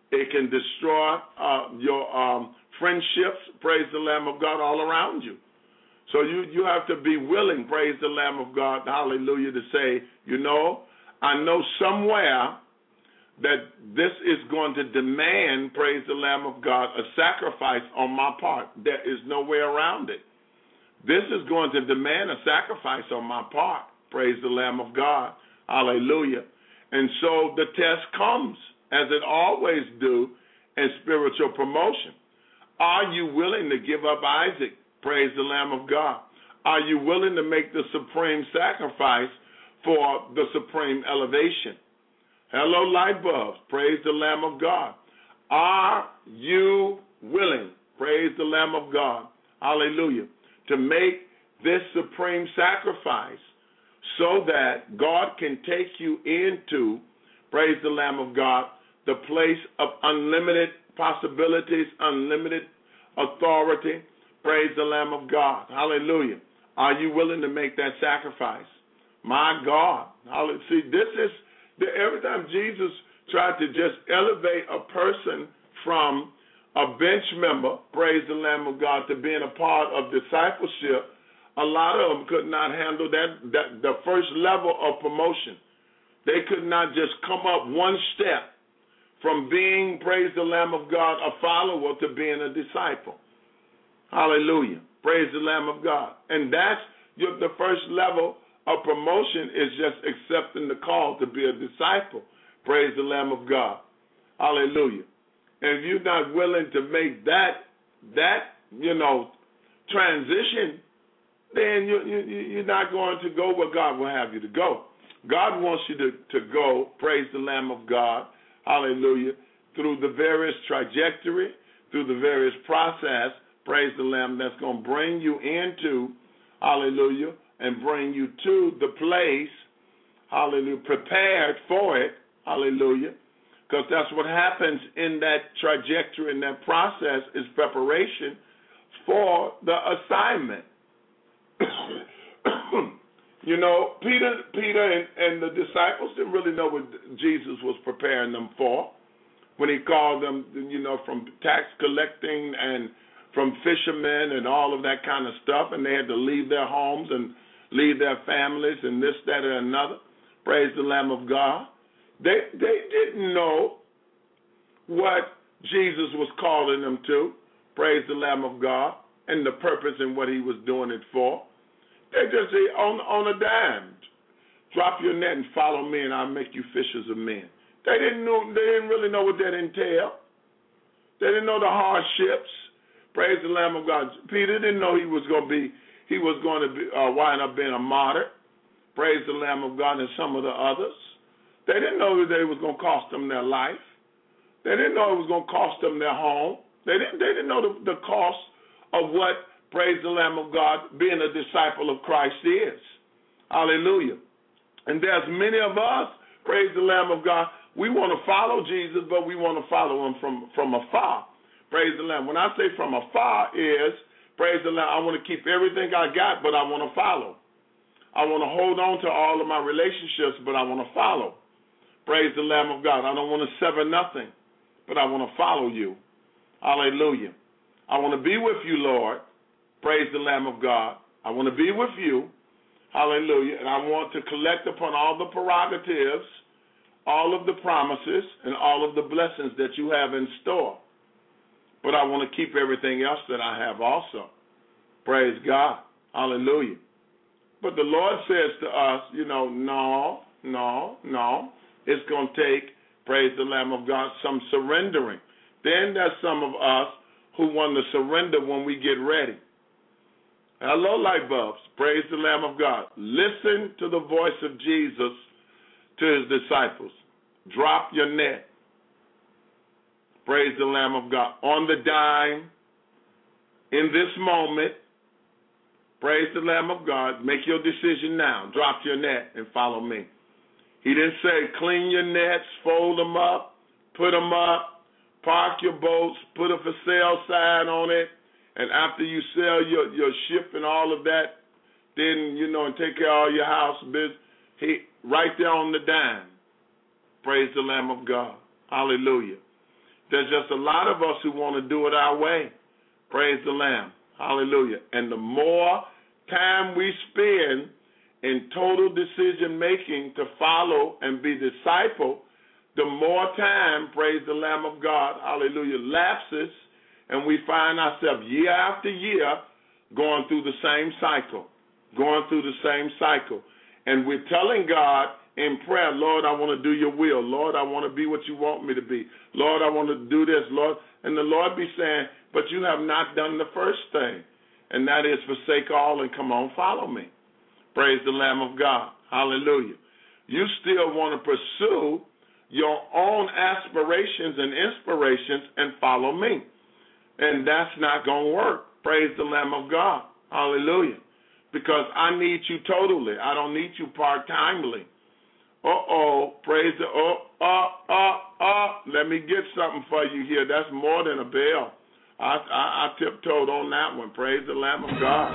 It can destroy your friendships, praise the Lamb of God, all around you. So you have to be willing, praise the Lamb of God, hallelujah, to say, I know somewhere that this is going to demand, praise the Lamb of God, a sacrifice on my part. There is no way around it. This is going to demand a sacrifice on my part, praise the Lamb of God, hallelujah. And so the test comes, as it always do in spiritual promotion. Are you willing to give up Isaac, praise the Lamb of God? Are you willing to make the supreme sacrifice for the supreme elevation? Hello, light bulbs, praise the Lamb of God. Are you willing, praise the Lamb of God, hallelujah, to make this supreme sacrifice so that God can take you into, praise the Lamb of God, the place of unlimited possibilities, unlimited authority, praise the Lamb of God, hallelujah. Are you willing to make that sacrifice? My God, hallelujah. See, every time Jesus tried to just elevate a person from a bench member, praise the Lamb of God, to being a part of discipleship, a lot of them could not handle the first level of promotion. They could not just come up one step from being, praise the Lamb of God, a follower to being a disciple. Hallelujah. Praise the Lamb of God. And that's the first level of promotion, is just accepting the call to be a disciple. Praise the Lamb of God. Hallelujah. And if you're not willing to make that transition, then you're not going to go where God will have you to go. God wants you to go, praise the Lamb of God, hallelujah, through the various trajectory, through the various process, praise the Lamb, that's going to bring you into, hallelujah, and bring you to the place, hallelujah, prepared for it, hallelujah, because that's what happens in that trajectory, in that process, is preparation for the assignment. Peter and the disciples didn't really know what Jesus was preparing them for when he called them, from tax collecting and from fishermen and all of that kind of stuff, and they had to leave their homes and leave their families and this, that, and another. Praise the Lamb of God. They didn't know what Jesus was calling them to. Praise the Lamb of God, and the purpose and what he was doing it for. They just say, on a dime, drop your net and follow me, and I'll make you fishers of men. They didn't really know what that entailed. They didn't know the hardships. Praise the Lamb of God. Peter didn't know he was going to wind up being a martyr. Praise the Lamb of God, and some of the others. They didn't know that it was going to cost them their life. They didn't know it was going to cost them their home. They didn't know the cost of what, praise the Lamb of God, being a disciple of Christ is. Hallelujah. And there's many of us, praise the Lamb of God, we want to follow Jesus, but we want to follow him from afar. Praise the Lamb. When I say from afar is, praise the Lamb, I want to keep everything I got, but I want to follow. I want to hold on to all of my relationships, but I want to follow. Praise the Lamb of God. I don't want to sever nothing, but I want to follow you. Hallelujah. I want to be with you, Lord. Praise the Lamb of God. I want to be with you. Hallelujah. And I want to collect upon all the prerogatives, all of the promises, and all of the blessings that you have in store. But I want to keep everything else that I have also. Praise God. Hallelujah. But the Lord says to us, no. It's going to take, praise the Lamb of God, some surrendering. Then there's some of us who want to surrender when we get ready. Hello, light bulbs. Praise the Lamb of God. Listen to the voice of Jesus to his disciples. Drop your net. Praise the Lamb of God. On the dime, in this moment, praise the Lamb of God. Make your decision now. Drop your net and follow me. He didn't say clean your nets, fold them up, put them up, park your boats, put a for sale sign on it, and after you sell your ship and all of that, then, and take care of all your house business, right there on the dime. Praise the Lamb of God. Hallelujah. There's just a lot of us who want to do it our way. Praise the Lamb. Hallelujah. And the more time we spend in total decision making to follow and be discipled, the more time, praise the Lamb of God, hallelujah, lapses, and we find ourselves year after year going through the same cycle, And we're telling God in prayer, Lord, I want to do your will. Lord, I want to be what you want me to be. Lord, I want to do this, Lord. And the Lord be saying, but you have not done the first thing, and that is forsake all and come on, follow me. Praise the Lamb of God. Hallelujah. You still want to pursue your own aspirations and inspirations and follow me. And that's not going to work. Praise the Lamb of God. Hallelujah. Because I need you totally. I don't need you part-timely. Praise the, let me get something for you here. That's more than a bell. I tiptoed on that one. Praise the Lamb of God.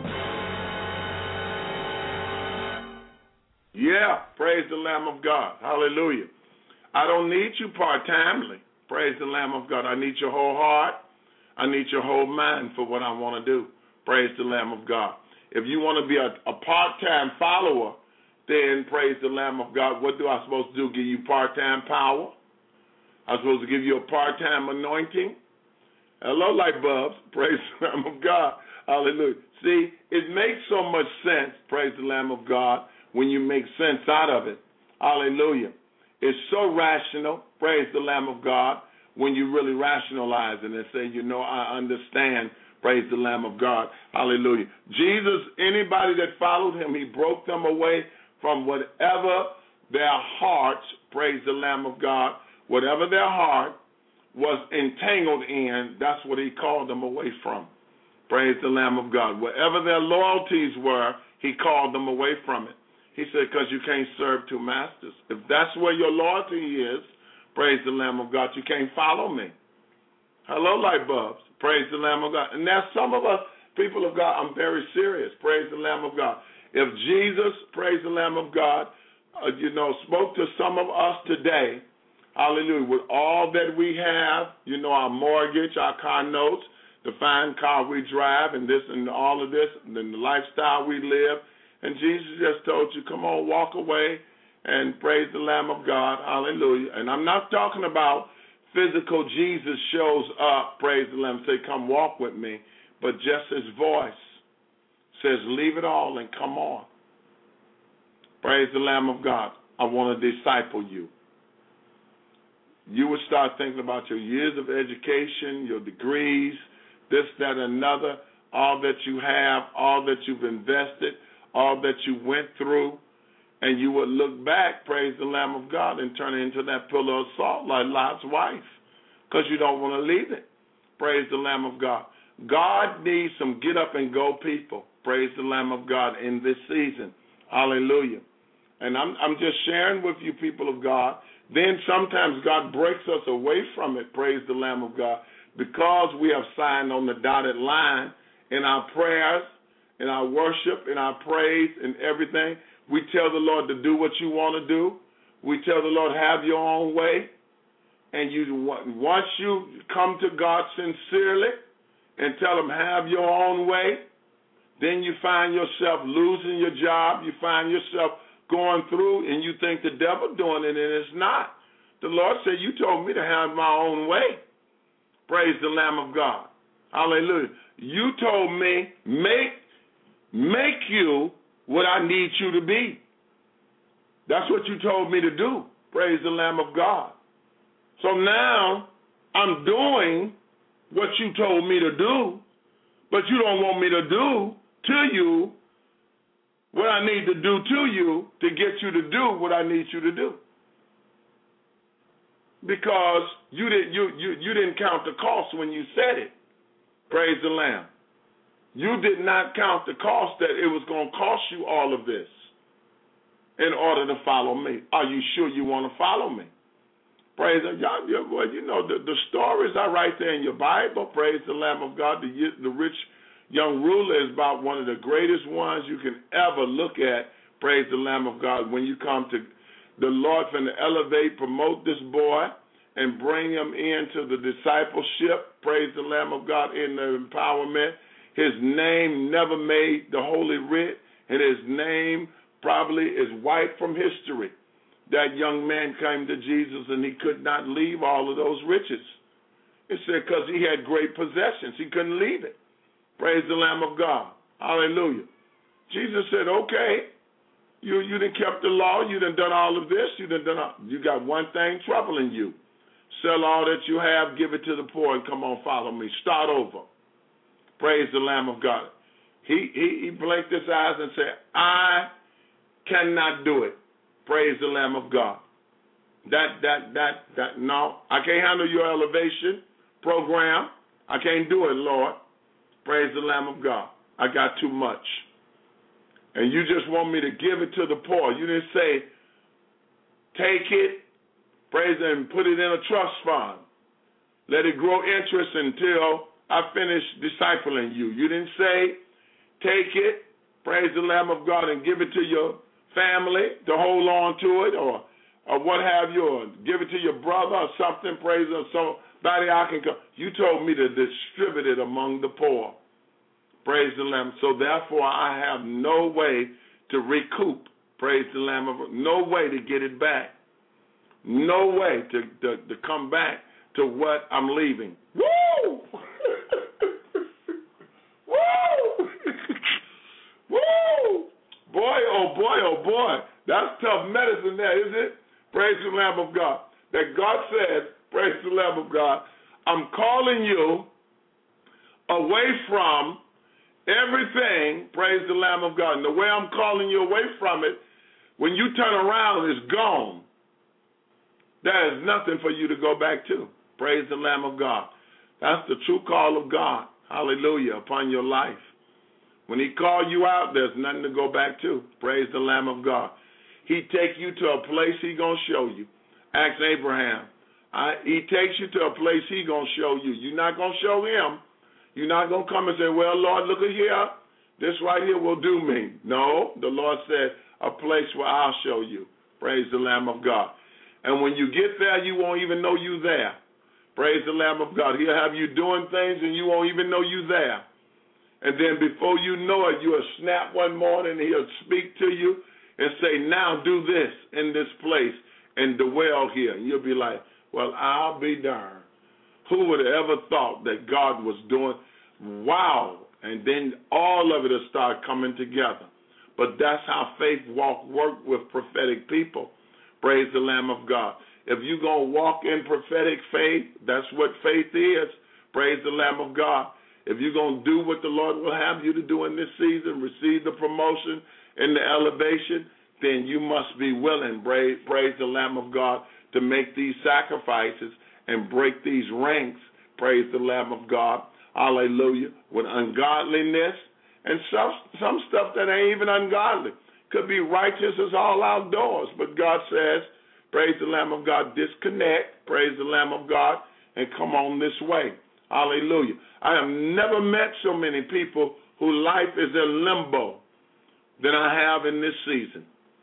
Yeah, praise the Lamb of God. Hallelujah. I don't need you part-timely. Praise the Lamb of God. I need your whole heart. I need your whole mind for what I want to do. Praise the Lamb of God. If you want to be a part-time follower, then praise the Lamb of God. What do I supposed to do? Give you part-time power? I'm supposed to give you a part-time anointing? Hello, light bulbs. Praise the Lamb of God. Hallelujah. See, it makes so much sense, praise the Lamb of God, when you make sense out of it. Hallelujah. It's so rational, praise the Lamb of God, when you really rationalize it and say, you know, I understand, praise the Lamb of God. Hallelujah. Jesus, anybody that followed him, he broke them away from whatever their hearts, praise the Lamb of God, whatever their heart was entangled in, that's what he called them away from. Praise the Lamb of God. Whatever their loyalties were, he called them away from it. He said, because you can't serve two masters. If that's where your loyalty is, praise the Lamb of God, you can't follow me. Hello, light bulbs. Praise the Lamb of God. And there's some of us, people of God, I'm very serious. Praise the Lamb of God. If Jesus, praise the Lamb of God, spoke to some of us today, hallelujah, with all that we have, our mortgage, our car notes, the fine car we drive, and this and all of this, and then the lifestyle we live, and Jesus just told you, come on, walk away and praise the Lamb of God, hallelujah. And I'm not talking about physical Jesus shows up, praise the Lamb, say, come walk with me, but just his voice says, leave it all and come on. Praise the Lamb of God. I want to disciple you. You would start thinking about your years of education, your degrees, this, that, another, all that you have, all that you've invested, all that you went through, and you would look back, praise the Lamb of God, and turn it into that pillar of salt like Lot's wife, because you don't want to leave it. Praise the Lamb of God. God needs some get-up-and-go people, praise the Lamb of God, in this season. Hallelujah. And I'm just sharing with you, people of God. Then sometimes God breaks us away from it, praise the Lamb of God, because we have signed on the dotted line in our prayers, in our worship, in our praise, in everything. We tell the Lord to do what you want to do. We tell the Lord, have your own way. And once you come to God sincerely and tell him, have your own way, then you find yourself losing your job. You find yourself going through, and you think the devil doing it, and it's not. The Lord said, you told me to have my own way. Praise the Lamb of God. Hallelujah. You told me, make you what I need you to be. That's what you told me to do. Praise the Lamb of God. So now I'm doing what you told me to do, but you don't want me to do to you what I need to do to you to get you to do what I need you to do. Because you didn't count the cost when you said it. Praise the Lamb. You did not count the cost that it was going to cost you all of this in order to follow me. Are you sure you want to follow me? Praise the Lord. Well, the stories are right there in your Bible. Praise the Lamb of God. The rich young ruler is about one of the greatest ones you can ever look at. Praise the Lamb of God. When you come to the Lord, finna elevate, promote this boy, and bring him into the discipleship, praise the Lamb of God, in the empowerment. His name never made the Holy Writ, and his name probably is wiped from history. That young man came to Jesus, and he could not leave all of those riches. It said because he had great possessions. He couldn't leave it. Praise the Lamb of God. Hallelujah. Jesus said, okay, you done kept the law. You done all of this. You got one thing troubling you. Sell all that you have, give it to the poor, and come on, follow me. Start over. Praise the Lamb of God. He blinked his eyes and said, I cannot do it. Praise the Lamb of God. No, I can't handle your elevation program. I can't do it, Lord. Praise the Lamb of God. I got too much. And you just want me to give it to the poor. You didn't say, take it, praise it, and put it in a trust fund. Let it grow interest until I finish discipling you. You didn't say, take it, praise the Lamb of God, and give it to your family to hold on to it, or what have you, or give it to your brother or something, praise the somebody I can come. You told me to distribute it among the poor. Praise the Lamb. So therefore I have no way to recoup, praise the Lamb of God, no way to get it back. No way to come back to what I'm leaving. Woo! Woo! Woo! Boy, oh boy, oh boy. That's tough medicine there, isn't it? Praise the Lamb of God. That God says, praise the Lamb of God, I'm calling you away from everything, praise the Lamb of God. And the way I'm calling you away from it, when you turn around, it's gone. There is nothing for you to go back to. Praise the Lamb of God. That's the true call of God. Hallelujah, upon your life. When he called you out, there's nothing to go back to. Praise the Lamb of God. He take you to a place he going to show you. Ask Abraham. He takes you to a place he going to show you. You're not going to show him. You're not going to come and say, well, Lord, look at here. This right here will do me. No, the Lord said, a place where I'll show you. Praise the Lamb of God. And when you get there, you won't even know you there. Praise the Lamb of God. He'll have you doing things and you won't even know you there. And then before you know it, you'll snap one morning and he'll speak to you and say, now do this in this place and dwell here. And you'll be like, well, I'll be darned. Who would have ever thought that God was doing, wow, and then all of it will start coming together. But that's how faith work with prophetic people. Praise the Lamb of God. If you're going to walk in prophetic faith, that's what faith is. Praise the Lamb of God. If you're going to do what the Lord will have you to do in this season, receive the promotion and the elevation, then you must be willing, praise the Lamb of God, to make these sacrifices and break these ranks, praise the Lamb of God, hallelujah, with ungodliness and some stuff that ain't even ungodly. Could be righteous as all outdoors, but God says, praise the Lamb of God, disconnect, praise the Lamb of God, and come on this way. Hallelujah. I have never met so many people whose life is in limbo than I have in this season.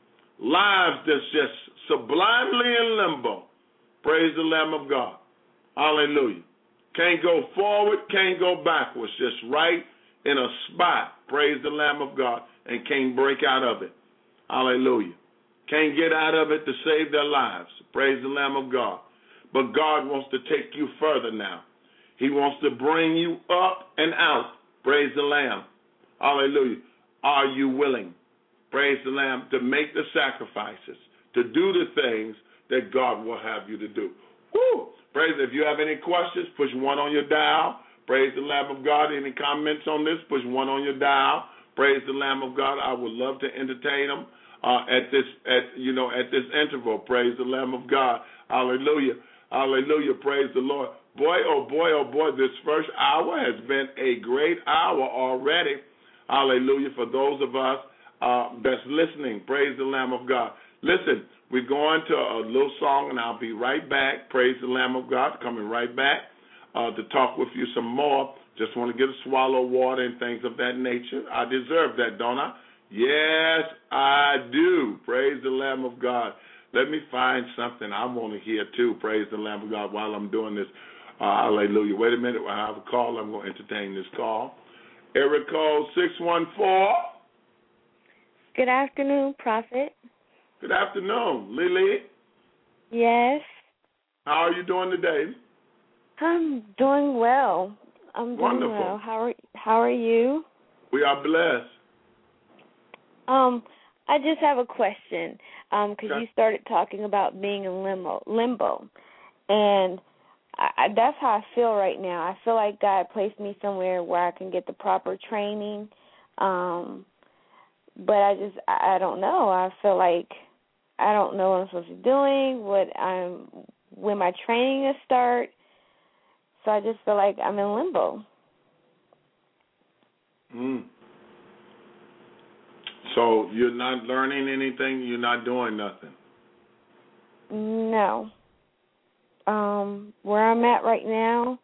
Lives that's just sublimely in limbo. Praise the Lamb of God. Hallelujah. Can't go forward, can't go backwards, just right in a spot. Praise the Lamb of God, and can't break out of it. Hallelujah. Can't get out of it to save their lives. Praise the Lamb of God. But God wants to take you further now. He wants to bring you up and out. Praise the Lamb. Hallelujah. Are you willing, praise the Lamb, to make the sacrifices, to do the things that God will have you to do? Woo! Praise. If you have any questions, push 1 on your dial. Praise the Lamb of God. Any comments on this, push 1 on your dial. Praise the Lamb of God. I would love to entertain them at this interval. Praise the Lamb of God. Hallelujah. Hallelujah. Praise the Lord. Boy, oh boy, oh boy, this first hour has been a great hour already. Hallelujah. For those of us that's listening, praise the Lamb of God. Listen, we're going to a little song, and I'll be right back. Praise the Lamb of God, coming right back to talk with you some more. Just want to get a swallow of water and things of that nature. I deserve that, don't I? Yes, I do. Praise the Lamb of God. Let me find something I want to hear, too. Praise the Lamb of God while I'm doing this. Hallelujah. Wait a minute. I have a call. I'm going to entertain this call. Area code 614. Good afternoon, Prophet. Good afternoon. Lily? Yes. How are you doing today? I'm doing well. Wonderful. Doing well. How are you? We are blessed. I just have a question because you started talking about being in limbo, and that's how I feel right now. I feel like God placed me somewhere where I can get the proper training, but I don't know. I feel like I don't know what I'm supposed to be doing, when my training will start. So I just feel like I'm in limbo. So you're not learning anything? You're not doing nothing? No. Where I'm at right now,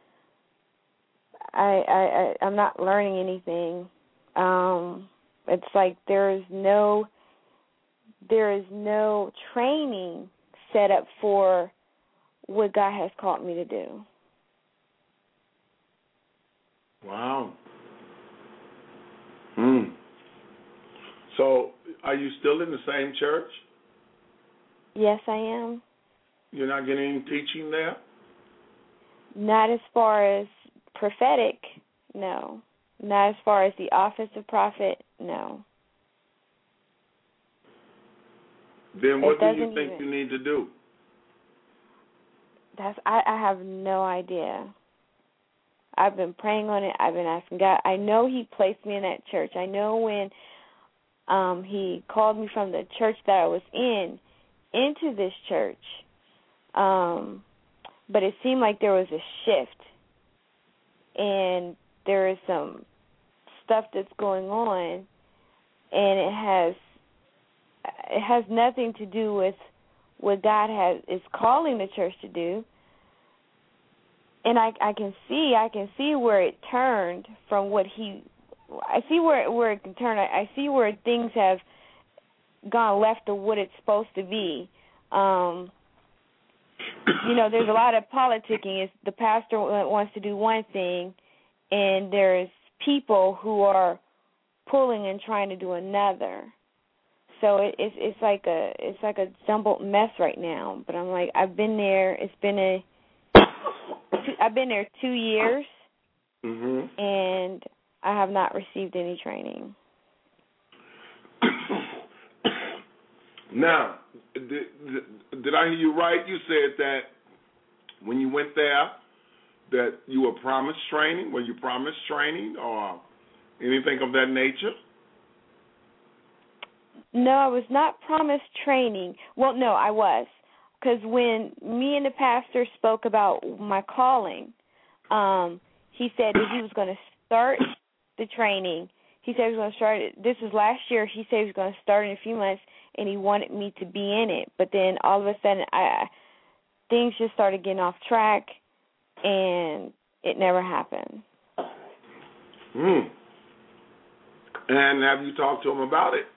I'm not learning anything. It's like there is no training set up for what God has called me to do. Wow. So, are you still in the same church? Yes, I am. You're not getting any teaching there? Not as far as prophetic, no. Not as far as the office of prophet, no. Then what do you think you need to do? I have no idea. I've been praying on it. I've been asking God. I know He placed me in that church. I know when He called me from the church that I was in into this church. But it seemed like there was a shift, and there is some stuff that's going on, and it has nothing to do with what God is calling the church to do. And I can see where it turned from what I see where it can turn. I see where things have gone left of what it's supposed to be. There's a lot of politicking. The pastor wants to do one thing, and there's people who are pulling and trying to do another. So it's like a jumbled mess right now. But I'm like, I've been there. I've been there 2 years, and I have not received any training. Now, did I hear you right? You said that when you went there that you were promised training. Were you promised training or anything of that nature? No, I was not promised training. Well, no, I was. Because when me and the pastor spoke about my calling, he said that he was going to start the training. He said he was going to start it. This was last year. He said he was going to start in a few months, and he wanted me to be in it. But then all of a sudden, things just started getting off track, and it never happened. And have you talked to him about it?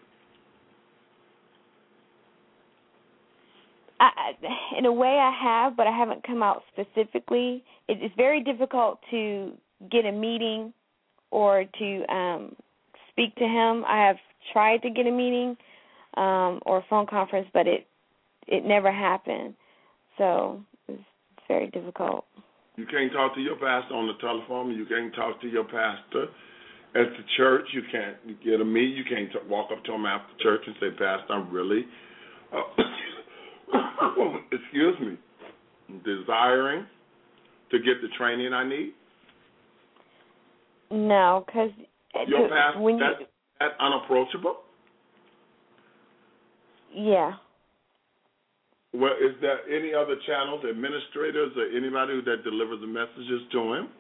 In a way I have, but I haven't come out specifically. It's very difficult to get a meeting or to speak to him. I have tried to get a meeting or a phone conference, but it never happened. So it's very difficult. You can't talk to your pastor on the telephone. You can't talk to your pastor at the church. You can't get a meeting. You can't walk up to him after church and say, Pastor, I'm really... desiring to get the training I need? No, because... Your pastor, that's unapproachable? Yeah. Well, is there any other channels, administrators, or anybody that delivers the messages to him?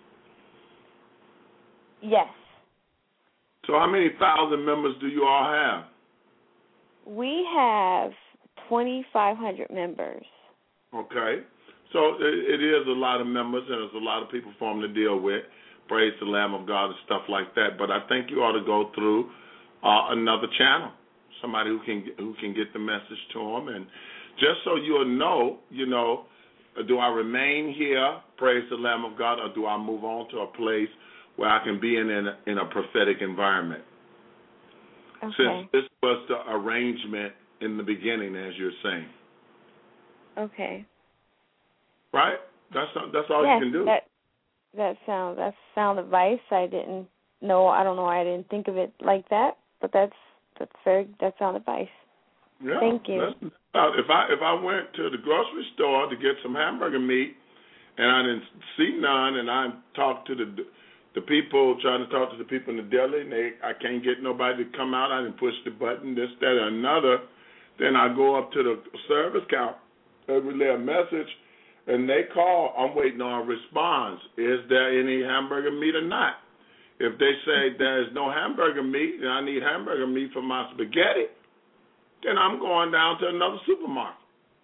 Yes. So how many thousand members do you all have? We have 2,500 members. Okay. So it is a lot of members, and there's a lot of people for him to deal with. Praise the Lamb of God and stuff like that. But I think you ought to go through another channel somebody who can get the message to them. And just so you'll know, do I remain here, praise the Lamb of God, or do I move on to a place where I can be in a prophetic environment? Okay. Since this was the arrangement in the beginning, as you're saying. Okay. Right? That's all you can do. That's sound advice. I don't know why I didn't think of it like that, but that's sound advice. Yeah, thank you. If I went to the grocery store to get some hamburger meat and I didn't see none, and I talked to the people, trying to talk to the people in the deli, and I can't get nobody to come out, I didn't push the button, this, that, or another, then I go up to the service counter and relay a message, and they call, I'm waiting on a response. Is there any hamburger meat or not? If they say there's no hamburger meat and I need hamburger meat for my spaghetti, then I'm going down to another supermarket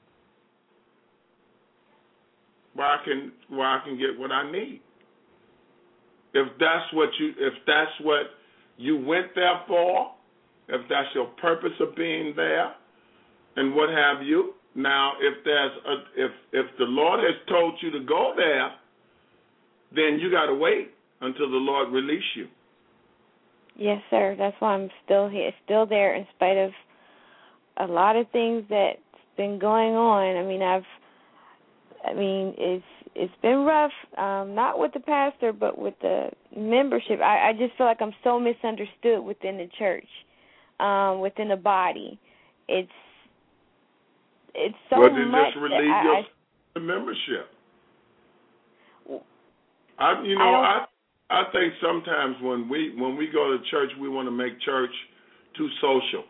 where I can get what I need. If that's what you went there for, if that's your purpose of being there, and what have you. Now, if the Lord has told you to go there, then you got to wait until the Lord release you. Yes, sir. That's why I'm still here, still there, in spite of a lot of things that's been going on. It's been rough, not with the pastor, but with the membership. I just feel like I'm so misunderstood within the church, within the body. It's so much. Well, just relieve your membership. I think sometimes when we go to church, we want to make church too social.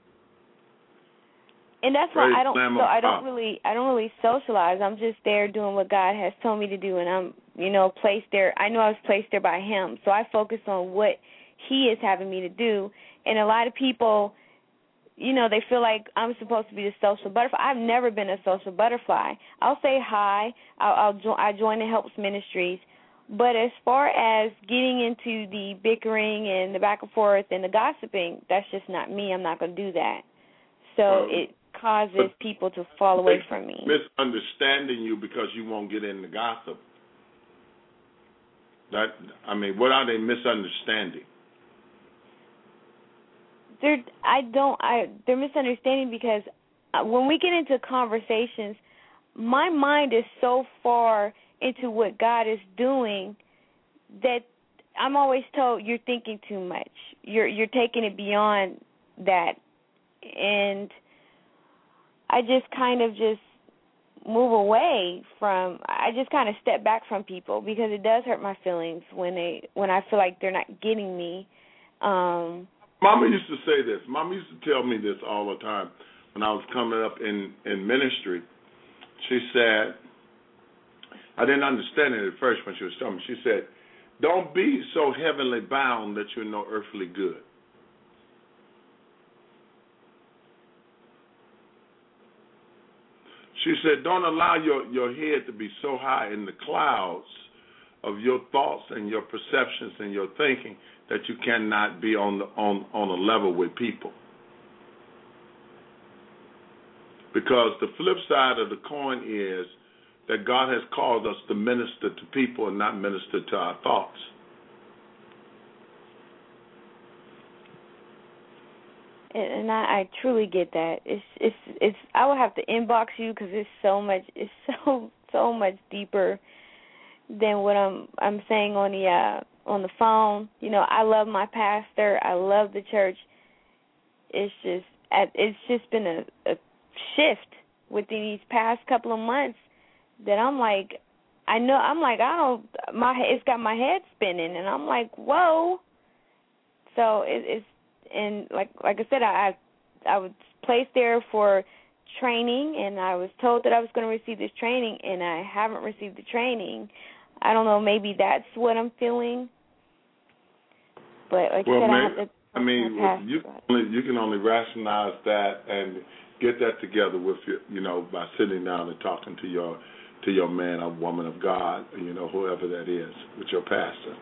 And that's why I don't really socialize. I'm just there doing what God has told me to do, and I'm placed there. I know I was placed there by Him, so I focus on what He is having me to do. And a lot of people, they feel like I'm supposed to be the social butterfly. I've never been a social butterfly. I'll say hi. I join the Helps Ministries. But as far as getting into the bickering and the back and forth and the gossiping, that's just not me. I'm not going to do that. So it causes people to fall away from me. Misunderstanding you because you won't get in the gossip. What are they misunderstanding? They're misunderstanding because when we get into conversations, my mind is so far into what God is doing that I'm always told you're thinking too much. You're taking it beyond that. And I just kind of move away from, I just kind of step back from people because it does hurt my feelings when I feel like they're not getting me. Mama used to say this. Mama used to tell me this all the time when I was coming up in ministry. She said, I didn't understand it at first when she was telling me. She said, don't be so heavenly bound that you're no earthly good. She said, don't allow your head to be so high in the clouds of your thoughts and your perceptions and your thinking that you cannot be on a level with people. Because the flip side of the coin is that God has called us to minister to people and not minister to our thoughts. And I truly get that. It's I will have to inbox you because it's so much deeper than what I'm saying on the phone. I love my pastor. I love the church. It's just been a shift within these past couple of months that it's got my head spinning, and I'm like, whoa. So it's. And like I said, I was placed there for training, and I was told that I was going to receive this training, and I haven't received the training. I don't know, maybe that's what I'm feeling. But like I said, I have to. You can only rationalize that and get that together with by sitting down and talking to your man or woman of God, whoever that is, with your pastor.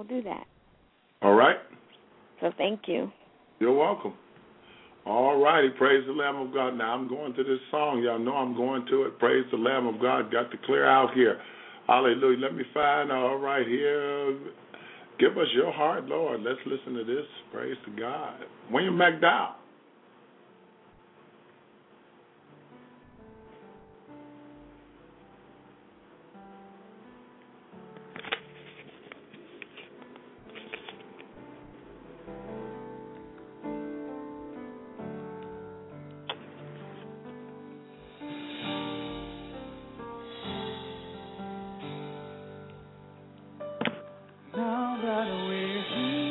will do that. All right. So thank you. You're welcome. All righty. Praise the Lamb of God. Now I'm going to this song. Y'all know I'm going to it. Praise the Lamb of God. Got to clear out here. Hallelujah. Let me find all right here. Give us your heart, Lord. Let's listen to this. Praise to God. William McDowell. Now that we're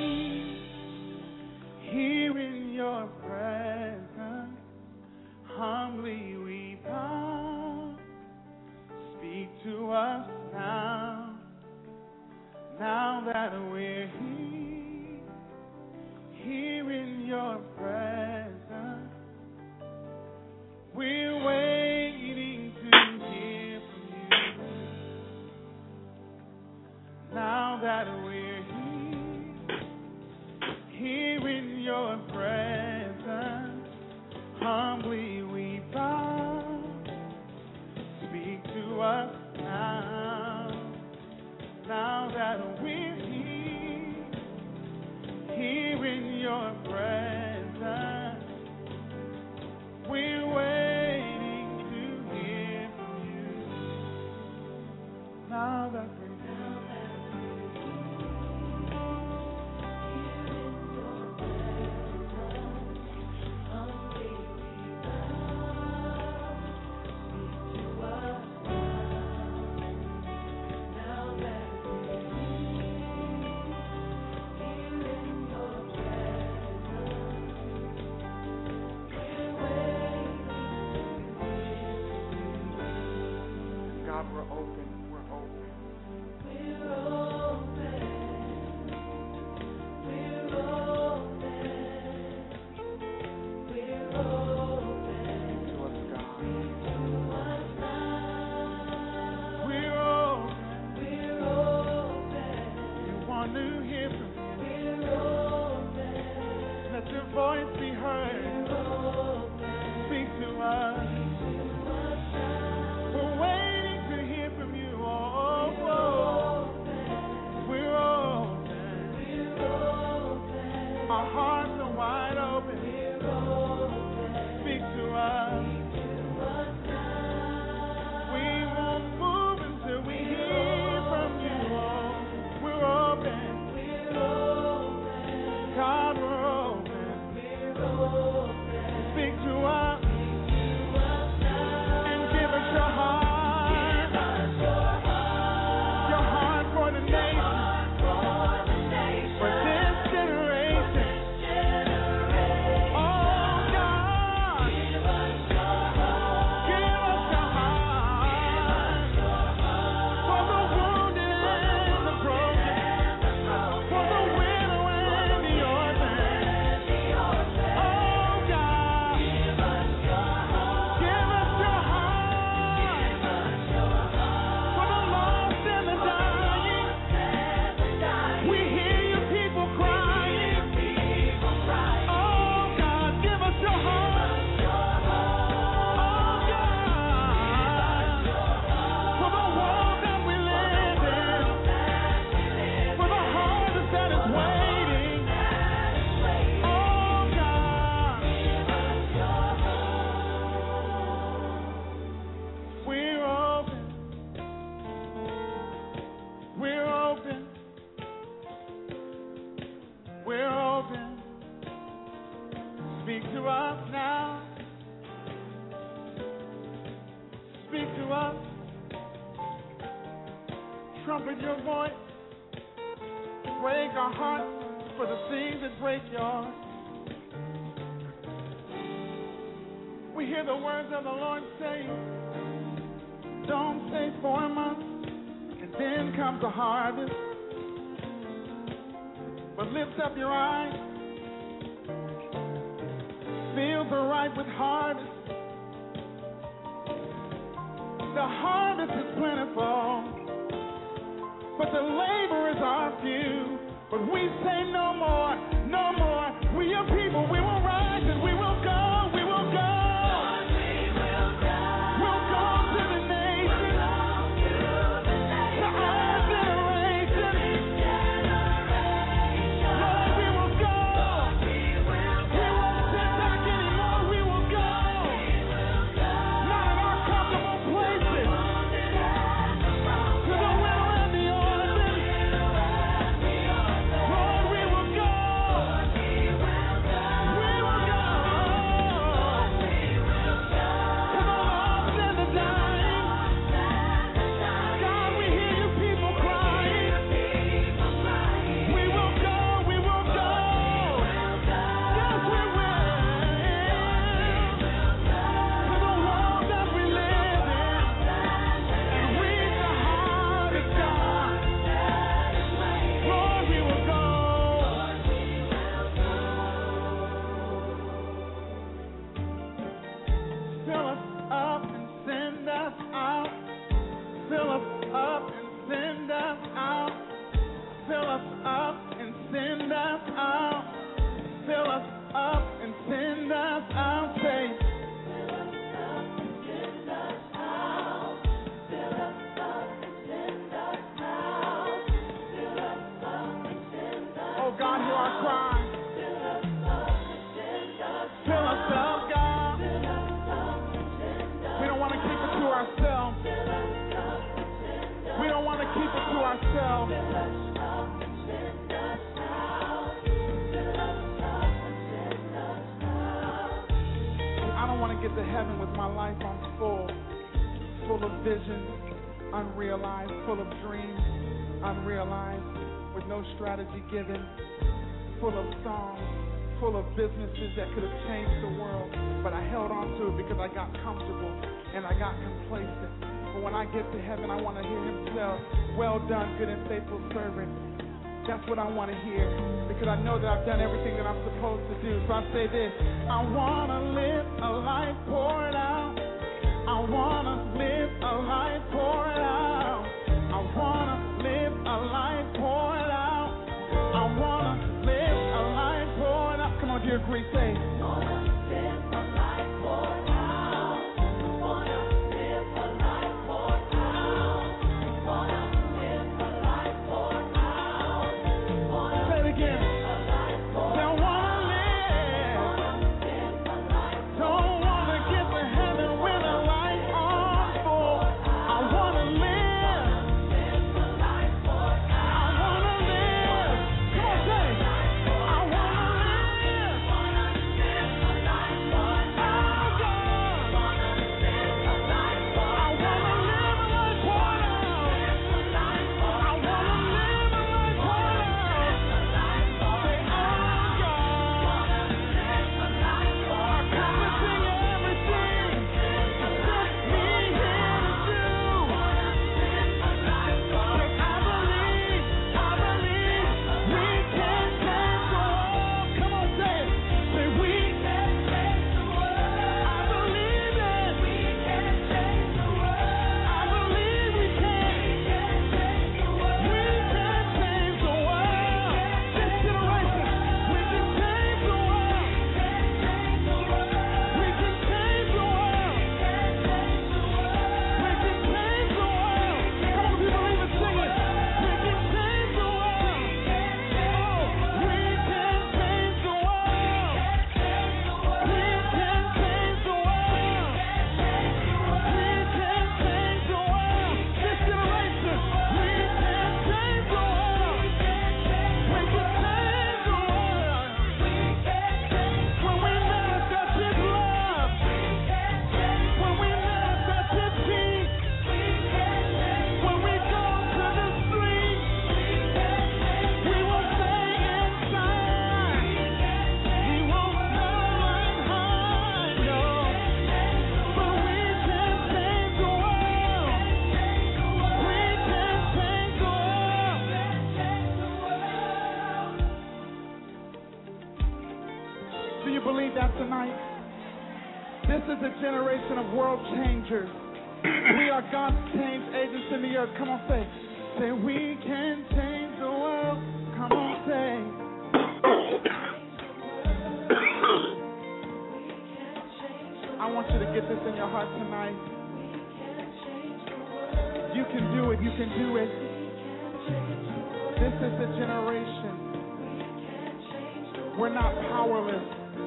here in your presence, humbly we bow. Speak to us now. Now that we're here in your presence, we're waiting to hear from you. Now that we're here in your presence, humbly we bow. Speak to us now. Now that we're here in your presence, we're waiting to hear from you. Now that we're we're open, we're open. We're open. We're open. We're open. To us, God. To us now. We're open. We're open. We want to hear from you. We're open. Let your voice be heard. We're open. Speak to us. Our hearts are wide open. Speak to us. We won't move until we hear from you. We're open. God, we're open. Speak to us and give us your heart. Your heart for the nation. Trumpet your voice, break our hearts for the things that break yours. We hear the words of the Lord saying, don't stay 4 months and then comes the harvest, but lift up your eyes, fields are ripe with harvest. The harvest is plentiful, but the laborers are few. But we say no more, no more. We your people, we will rise and we will go, we will go. Lord, we will go. We'll go to the nations, to our generation. Lord, we will go. We won't sit back anymore, we will go. Not in our comfortable places. To the winter and the orphan. Lord, we will go. We will go. To the lost and the dying. God, we hear you people crying. We will go, we will go. Yes, we will. To the world that we live in. And reach the heart of God. Lord, we will go. Fill us up and send us out. Fill us up and send us out. Fill us up and send us out. Fill us up and send us out. Say, oh God, hear our cry. Fill us up, God. We don't want to keep it to ourselves. We don't want to keep it to ourselves. I don't want to get to heaven with my life on full of visions, unrealized, full of dreams, unrealized, with no strategy given, full of songs, full of businesses that could have changed the world, but I held on to it because I got comfortable and I got complacent. But when I get to heaven, I want to hear him tell, well done, good and faithful servant. That's what I want to hear, because I know that I've done everything that I'm supposed to do. So I say this, I want to live a life poured out. I want to live a life poured out. I want to live a life poured out. I want to live a life poured out. Come on, dear Greece, say. believe that tonight? This is a generation of world changers. We are God's change agents in the earth. Come on, say. Say we can change the world. Come on, say. I want you to get this in your heart tonight. You can do it. You can do it. This is the generation. We're not powerless.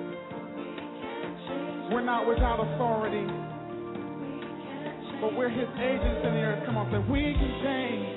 We're not without authority. But we're his agents in the earth. Come on, say, we can change.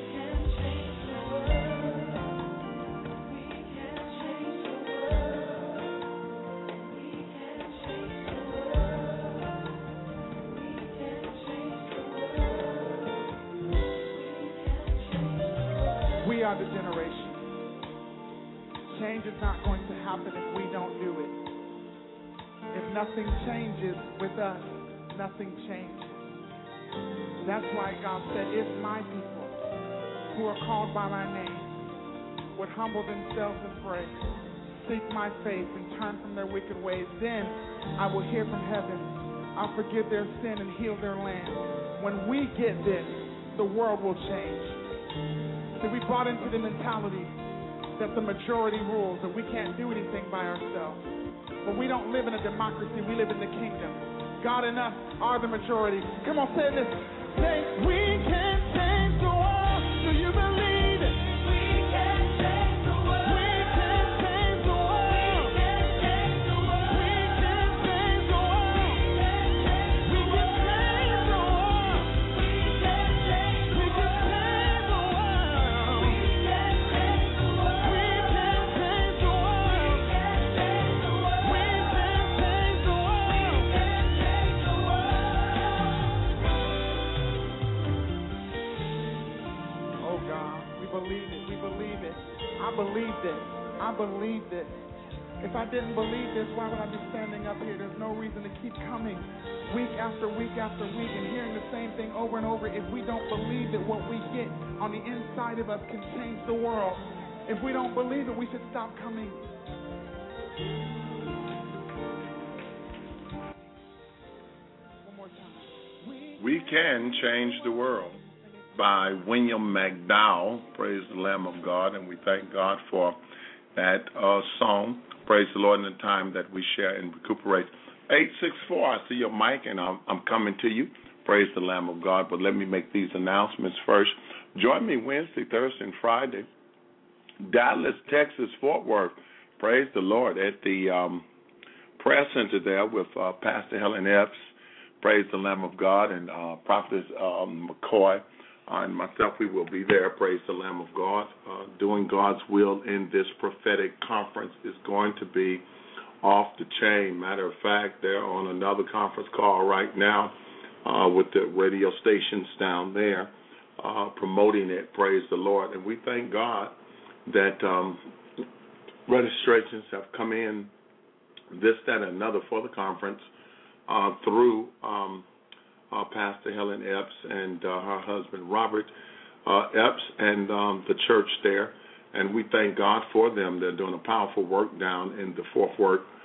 We are the generation. Change is not going to happen if we don't do it. If nothing changes with us, nothing changes. That's why God said, if my people who are called by my name would humble themselves and pray, seek my face and turn from their wicked ways, then I will hear from heaven. I'll forgive their sin and heal their land. When we get this, the world will change. See, we bought into the mentality that the majority rules, that we can't do anything by ourselves. But we don't live in a democracy, we live in the kingdom. God and us are the majority. Come on, say this. Say, we can change the world. Do you believe it? We can change the world. We can change the world. We can change the world. We can change the world. We can change the world. We can change the world. We can change the world. We can change the world. We can change the world. We can change the world. We can change the world. We can change the world. Oh God, we believe it. We believe it. I believe this. I believe this. If I didn't believe this, why would I be standing up here? There's no reason to keep coming week after week after week and hearing the same thing over and over if we don't believe that what we get on the inside of us can change the world. If we don't believe it, we should stop coming. One more time. We Can Change the World by William McDowell. Praise the Lamb of God, and we thank God for that song. Praise the Lord in the time that we share and recuperate. 864, I see your mic, and I'm coming to you. Praise the Lamb of God, but let me make these announcements first. Join me Wednesday, Thursday, and Friday. Dallas, Texas, Fort Worth. Praise the Lord at the prayer center there with Pastor Helen Epps. Praise the Lamb of God, and Prophetess McCoy and myself, we will be there. Praise the Lamb of God. Doing God's will in this prophetic conference is going to be off the chain. Matter of fact, they're on another conference call right now with the radio stations down there promoting it. Praise the Lord. And we thank God that registrations have come in this, that, and another for the conference through Pastor Helen Epps and her husband Robert Epps and the church there. And we thank God for them. They're doing a powerful work down in the Fourth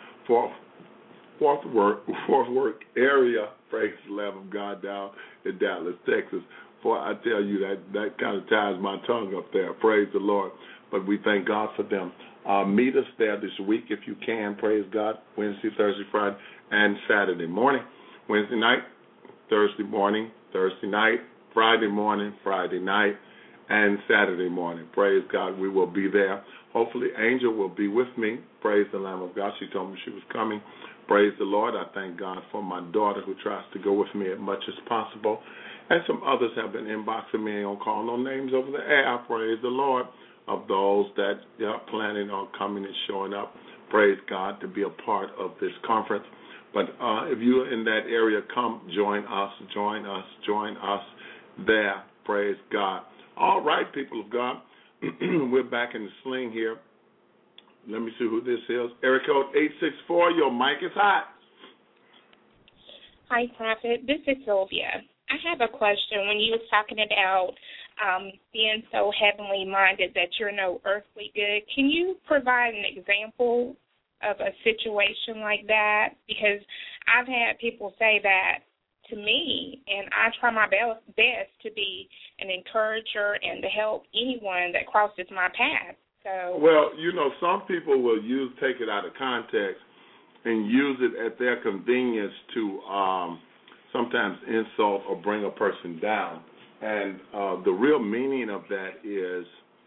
Work area. Praise the Lamb of God down in Dallas, Texas. For I tell you that kind of ties my tongue up there. Praise the Lord. But we thank God for them. Meet us there this week if you can. Praise God. Wednesday, Thursday, Friday, and Saturday morning. Wednesday night, Thursday morning, Thursday night, Friday morning, Friday night, and Saturday morning. Praise God, we will be there. Hopefully, Angel will be with me. Praise the Lamb of God. She told me she was coming. Praise the Lord. I thank God for my daughter who tries to go with me as much as possible. And some others have been inboxing me. I don't call no names over the air. Praise the Lord. Of those that are planning on coming and showing up. Praise God, to be a part of this conference. But if you're in that area, come join us there. Praise God. All right, people of God, we're back in the sling here. Let me see who this is. Area code 864, your mic is hot. Hi, Prophet. This is Sylvia. I have a question. When you was talking about being so heavenly minded that you're no earthly good, can you provide an example of a situation like that? Because I've had people say that to me, and I try my best to be an encourager and to help anyone that crosses my path. So, well, some people will take it out of context and use it at their convenience to sometimes insult or bring a person down. And the real meaning of that is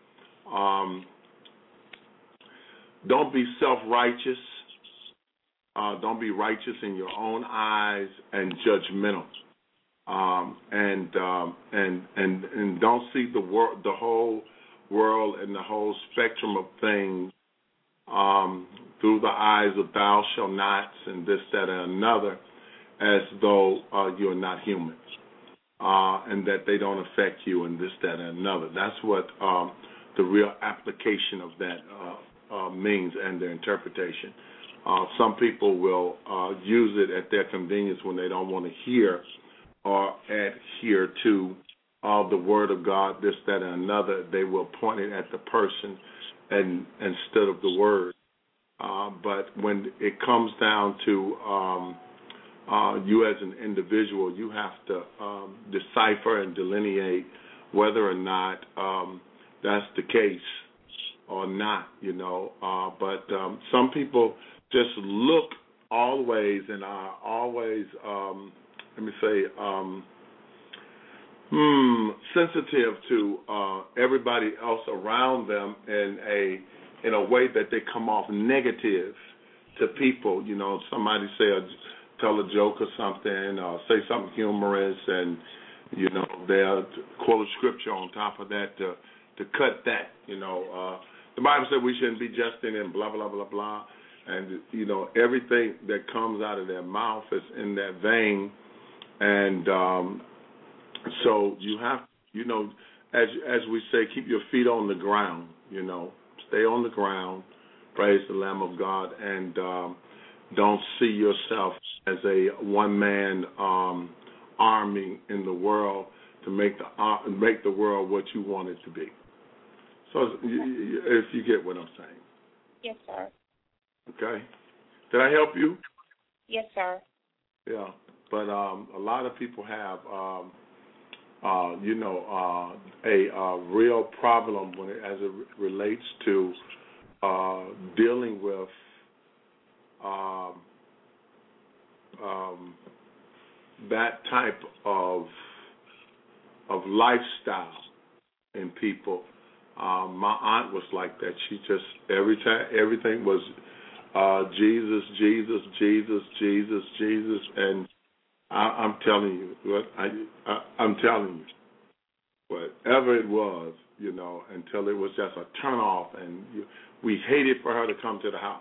don't be self-righteous. Don't be righteous in your own eyes and judgmental. And don't see the whole world and the whole spectrum of things through the eyes of thou shalt nots and this, that, and another, as though you're not human, and that they don't affect you and this, that, and another. That's what the real application of that means and their interpretation. Some people will use it at their convenience when they don't want to hear or adhere to the word of God, this, that, and another. They will point it at the person instead of the word. But when it comes down to you as an individual, you have to decipher and delineate whether or not that's the case or not, But some people just look always and are always, sensitive to everybody else around them in a way that they come off negative to people. Somebody tell a joke or something, or say something humorous, and they'll quote a scripture on top of that to cut that. The Bible said we shouldn't be jesting and blah blah blah blah, and everything that comes out of their mouth is in that vein, and so you have, as we say, keep your feet on the ground. Stay on the ground, praise the Lamb of God, and don't see yourself as a one-man army in the world to make the world what you want it to be. So if you get what I'm saying. Yes, sir. Okay. Did I help you? Yes, sir. Yeah, but a lot of people have, a real problem as it relates to dealing with that type of lifestyle in people. My aunt was like that. She just everything was Jesus, Jesus, Jesus, Jesus, Jesus, and I'm telling you, I'm telling you, whatever it was, until it was just a turn off, and we hated for her to come to the house.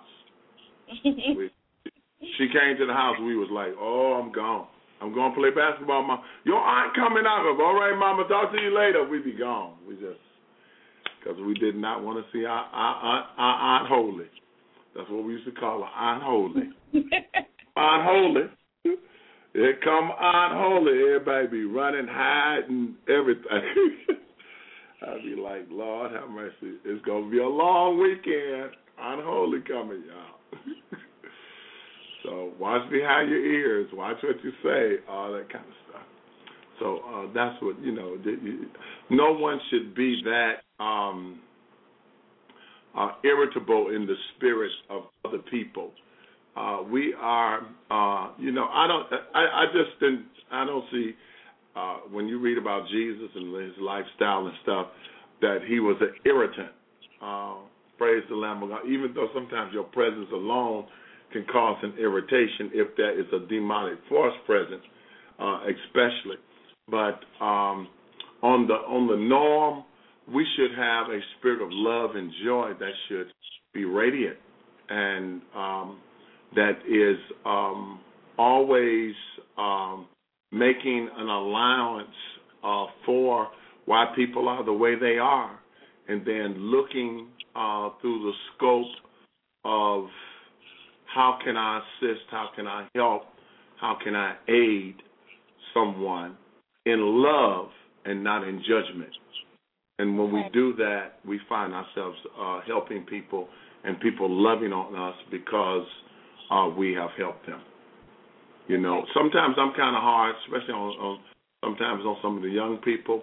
She came to the house, we was like, oh, I'm gone. I'm going to play basketball, Mom. Your aunt coming out of, all right, Mama, talk to you later. We'd be gone. Because we did not want to see our Aunt Holy. That's what we used to call her, Aunt Holy. Aunt Holy. Here come Aunt Holy. Everybody be running, hiding, everything. I'd be like, Lord have mercy. It's going to be a long weekend. Aunt Holy coming, y'all. So watch behind your ears. Watch what you say, all that kind of stuff. So that's what, no one should be that irritable in the spirit of other people. We are, I don't see, when you read about Jesus and his lifestyle and stuff, that he was an irritant. Praise the Lamb of God. Even though sometimes your presence alone can cause an irritation if there is a demonic force present, especially. But on the norm, we should have a spirit of love and joy that should be radiant, and that is always making an allowance for why people are the way they are, and then looking through the scope of how can I assist, how can I help, how can I aid someone in love and not in judgment. And when we do that, we find ourselves helping people and people loving on us because we have helped them. You know, sometimes I'm kind of hard, especially on sometimes on some of the young people.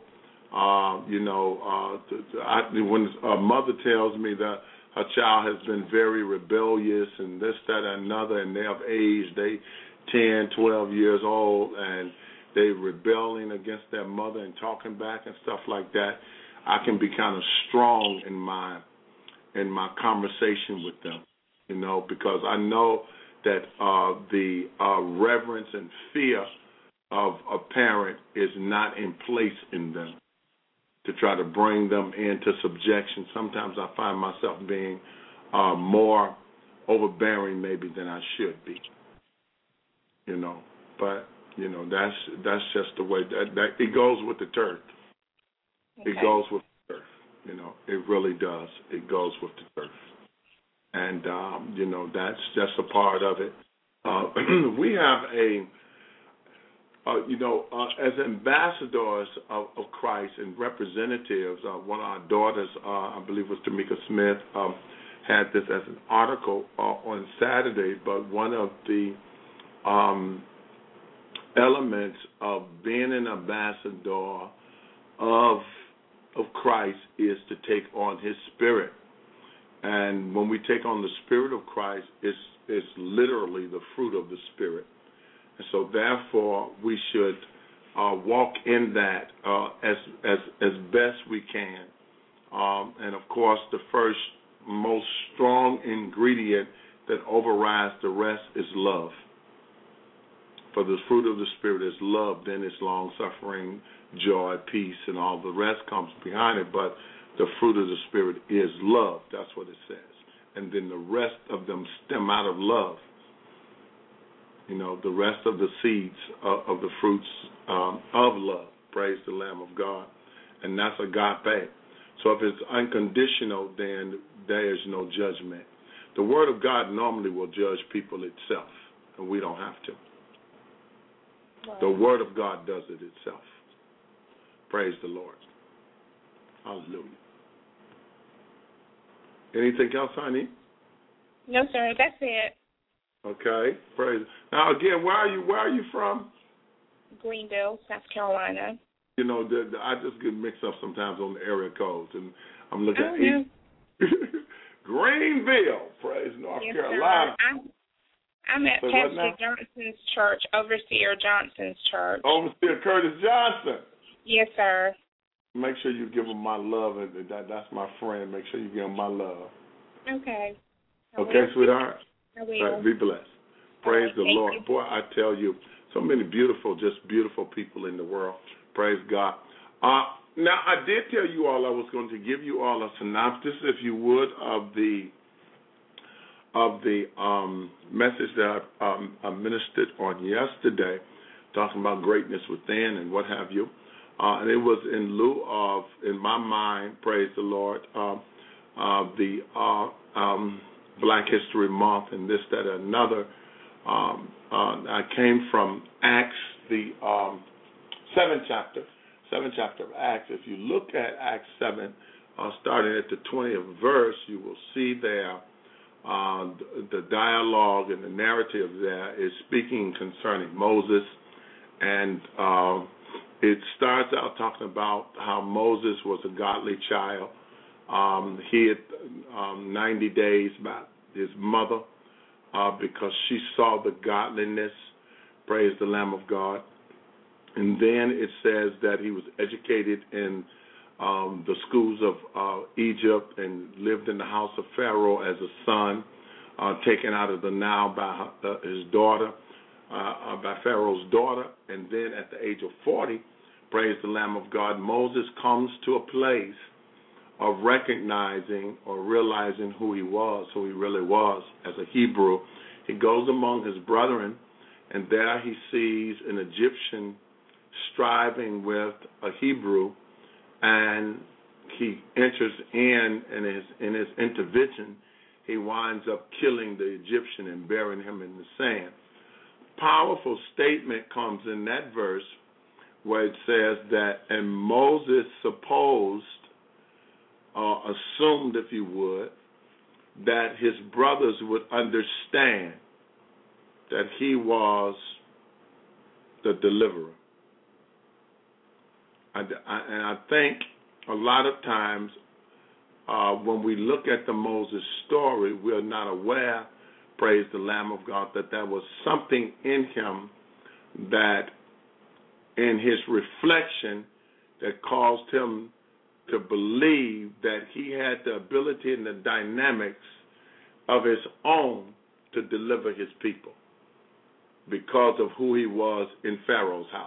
When a mother tells me that her child has been very rebellious and this, that, and another, and they're of age, they 10, 12 years old, and they're rebelling against their mother and talking back and stuff like that, I can be kind of strong in my conversation with them, you know, because I know that the reverence and fear of a parent is not in place in them to try to bring them into subjection. Sometimes I find myself being more overbearing maybe than I should be, you know. But, you know, that's just the way that it goes with the turf. Okay. It goes with the turf, you know. It really does. It goes with the turf. And, you know, that's just a part of it. We have as ambassadors of Christ and representatives, one of our daughters, I believe it was Tamika Smith, had this as an article on Saturday, but one of the elements of being an ambassador of Christ is to take on his spirit. And when we take on the Spirit of Christ, it's literally the fruit of the Spirit. And so, therefore, we should walk in that as best we can. And, of course, the first most strong ingredient that overrides the rest is love. For the fruit of the Spirit is love, then it's long-suffering, joy, peace, and all the rest comes behind it. But the fruit of the Spirit is love. That's what it says. And then the rest of them stem out of love. You know, the rest of the seeds of the fruits of love. Praise the Lamb of God. And that's agape. So if it's unconditional, then there is no judgment. The Word of God normally will judge people itself, and we don't have to. Wow. The Word of God does it itself. Praise the Lord. Hallelujah. Anything else, honey? No, sir. That's it. Okay. Praise. Now, again, where are you from? Greenville, South Carolina. You know, I just get mixed up sometimes on the area codes, and I'm looking at Greenville, praise North Carolina. Sir. I'm at Pastor Johnson's church, Overseer Johnson's church. Overseer Curtis Johnson. Yes, sir. Make sure you give him my love, and that's my friend. Make sure you give him my love. Okay. Okay, sweetheart? I will. Right, be blessed. Praise the Lord. Boy, I tell you, so many beautiful people in the world. Praise God. Now, I did tell you all I was going to give you all a synopsis, if you would, of the message that I ministered on yesterday, talking about greatness within and what have you. And it was in lieu of, in my mind, praise the Lord, the Black History Month and this, that, and another. I came from Acts, the 7th chapter of Acts. If you look at Acts 7, starting at the 20th verse, you will see there the dialogue and the narrative there is speaking concerning Moses, and it starts out talking about how Moses was a godly child. He had 90 days by his mother because she saw the godliness, praise the Lamb of God. And then it says that he was educated in the schools of Egypt and lived in the house of Pharaoh as a son, taken out of the Nile by his daughter, by Pharaoh's daughter. And then at the age of 40, praise the Lamb of God, Moses comes to a place of recognizing or realizing who he really was as a Hebrew. He goes among his brethren, and there he sees an Egyptian striving with a Hebrew, and he enters in his intervention, he winds up killing the Egyptian and burying him in the sand. Powerful statement comes in that verse where it says that, and Moses supposed, assumed, if you would, that his brothers would understand that he was the deliverer. And I think a lot of times when we look at the Moses story, we are not aware, praise the Lamb of God, that there was something in him that in his reflection that caused him to believe that he had the ability and the dynamics of his own to deliver his people because of who he was in Pharaoh's house.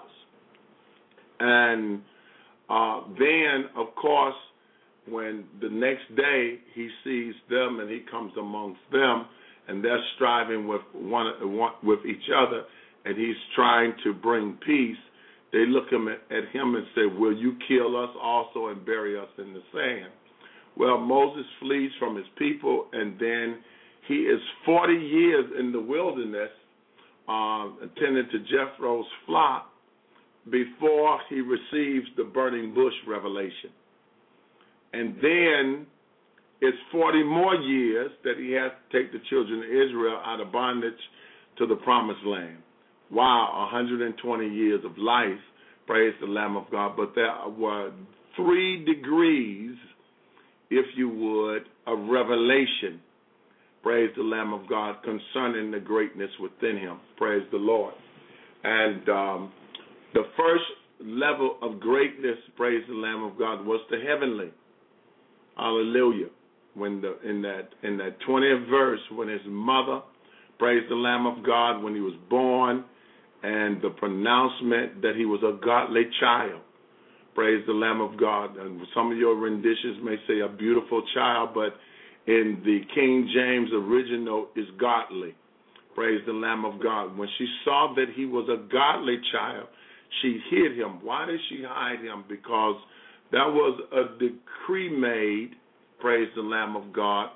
And then, of course, when the next day he sees them and he comes amongst them and they're striving with each other and he's trying to bring peace, they look at him and say, will you kill us also and bury us in the sand? Well, Moses flees from his people, and then he is 40 years in the wilderness attending to Jethro's flock before he receives the burning bush revelation. And then it's 40 more years that he has to take the children of Israel out of bondage to the promised land. Wow, 120 years of life, praise the Lamb of God. But there were 3 degrees, if you would, of revelation, praise the Lamb of God, concerning the greatness within him, praise the Lord. And the first level of greatness, praise the Lamb of God, was the heavenly. Hallelujah. When in that 20th verse, when his mother, praise the Lamb of God, when he was born, and the pronouncement that he was a godly child, praise the Lamb of God. And some of your renditions may say a beautiful child, but in the King James original is godly, praise the Lamb of God. When she saw that he was a godly child, she hid him. Why did she hide him? Because that was a decree made, praise the Lamb of God,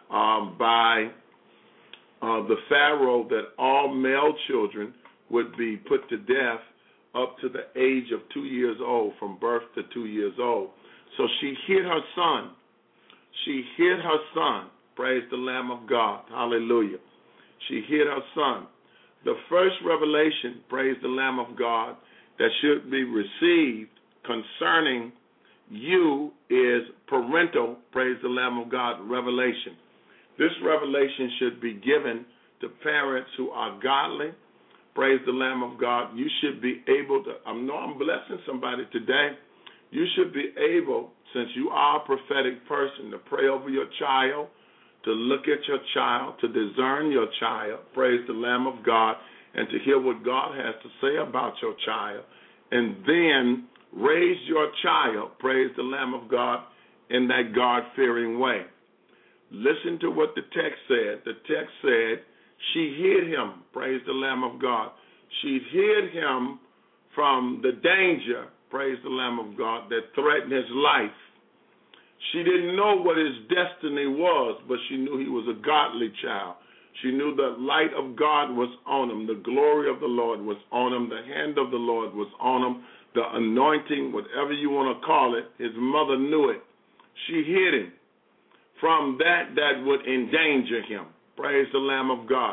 by the Pharaoh, that all male children would be put to death up to the age of 2 years old, from birth to 2 years old. So she hid her son. She hid her son, praise the Lamb of God, hallelujah. She hid her son. The first revelation, praise the Lamb of God, that should be received concerning you is parental, praise the Lamb of God, revelation. This revelation should be given to parents who are godly, praise the Lamb of God. You should be able to, I know I'm blessing somebody today, you should be able, since you are a prophetic person, to pray over your child, to look at your child, to discern your child, praise the Lamb of God, and to hear what God has to say about your child, and then raise your child, praise the Lamb of God, in that God-fearing way. Listen to what the text said. The text said, she hid him, praise the Lamb of God. She hid him from the danger, praise the Lamb of God, that threatened his life. She didn't know what his destiny was, but she knew he was a godly child. She knew the light of God was on him. The glory of the Lord was on him. The hand of the Lord was on him. The anointing, whatever you want to call it, his mother knew it. She hid him from that would endanger him. Praise the Lamb of God.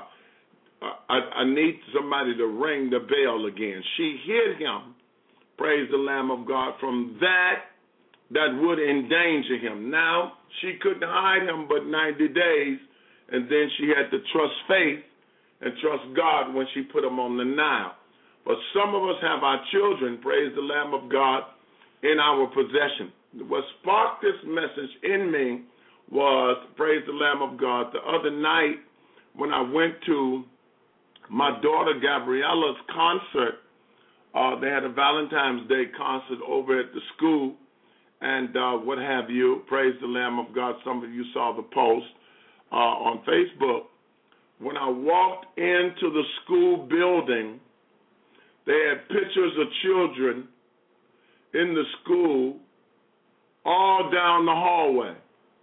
I need somebody to ring the bell again. She hid him, praise the Lamb of God, from that would endanger him. Now, she couldn't hide him but 90 days, and then she had to trust faith and trust God when she put him on the Nile. But some of us have our children, praise the Lamb of God, in our possession. What sparked this message in me was, praise the Lamb of God, the other night when I went to my daughter Gabriella's concert. They had a Valentine's Day concert over at the school and what have you. Praise the Lamb of God. Some of you saw the post on Facebook. When I walked into the school building, they had pictures of children in the school all down the hallway.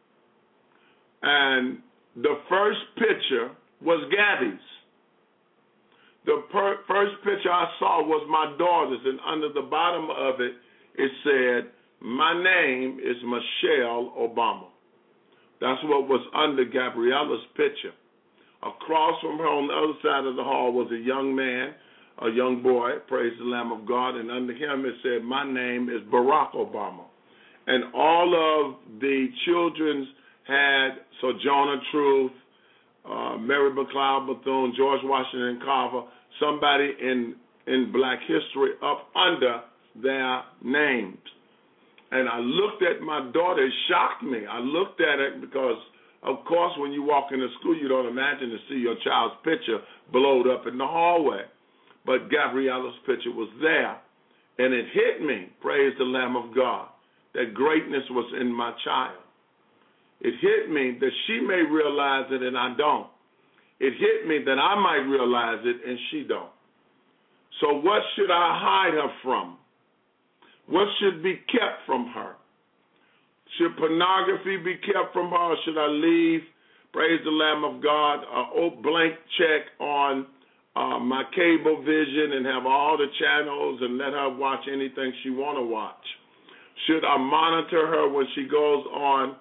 And the first picture was Gabby's. The first picture I saw was my daughter's, and under the bottom of it, it said, my name is Michelle Obama. That's what was under Gabriella's picture. Across from her on the other side of the hall was a young man, a young boy, praise the Lamb of God, and under him it said, my name is Barack Obama. And all of the children's had Sojourner Truth, Mary McLeod Bethune, George Washington Carver, somebody in black history up under their names. And I looked at my daughter, it shocked me. I looked at it because, of course, when you walk into school, you don't imagine to see your child's picture blowed up in the hallway. But Gabriella's picture was there, and it hit me, praise the Lamb of God, that greatness was in my child. It hit me that she may realize it and I don't. It hit me that I might realize it and she don't. So what should I hide her from? What should be kept from her? Should pornography be kept from her, or should I leave, praise the Lamb of God, a blank check on my cable vision and have all the channels and let her watch anything she want to watch? Should I monitor her when she goes on,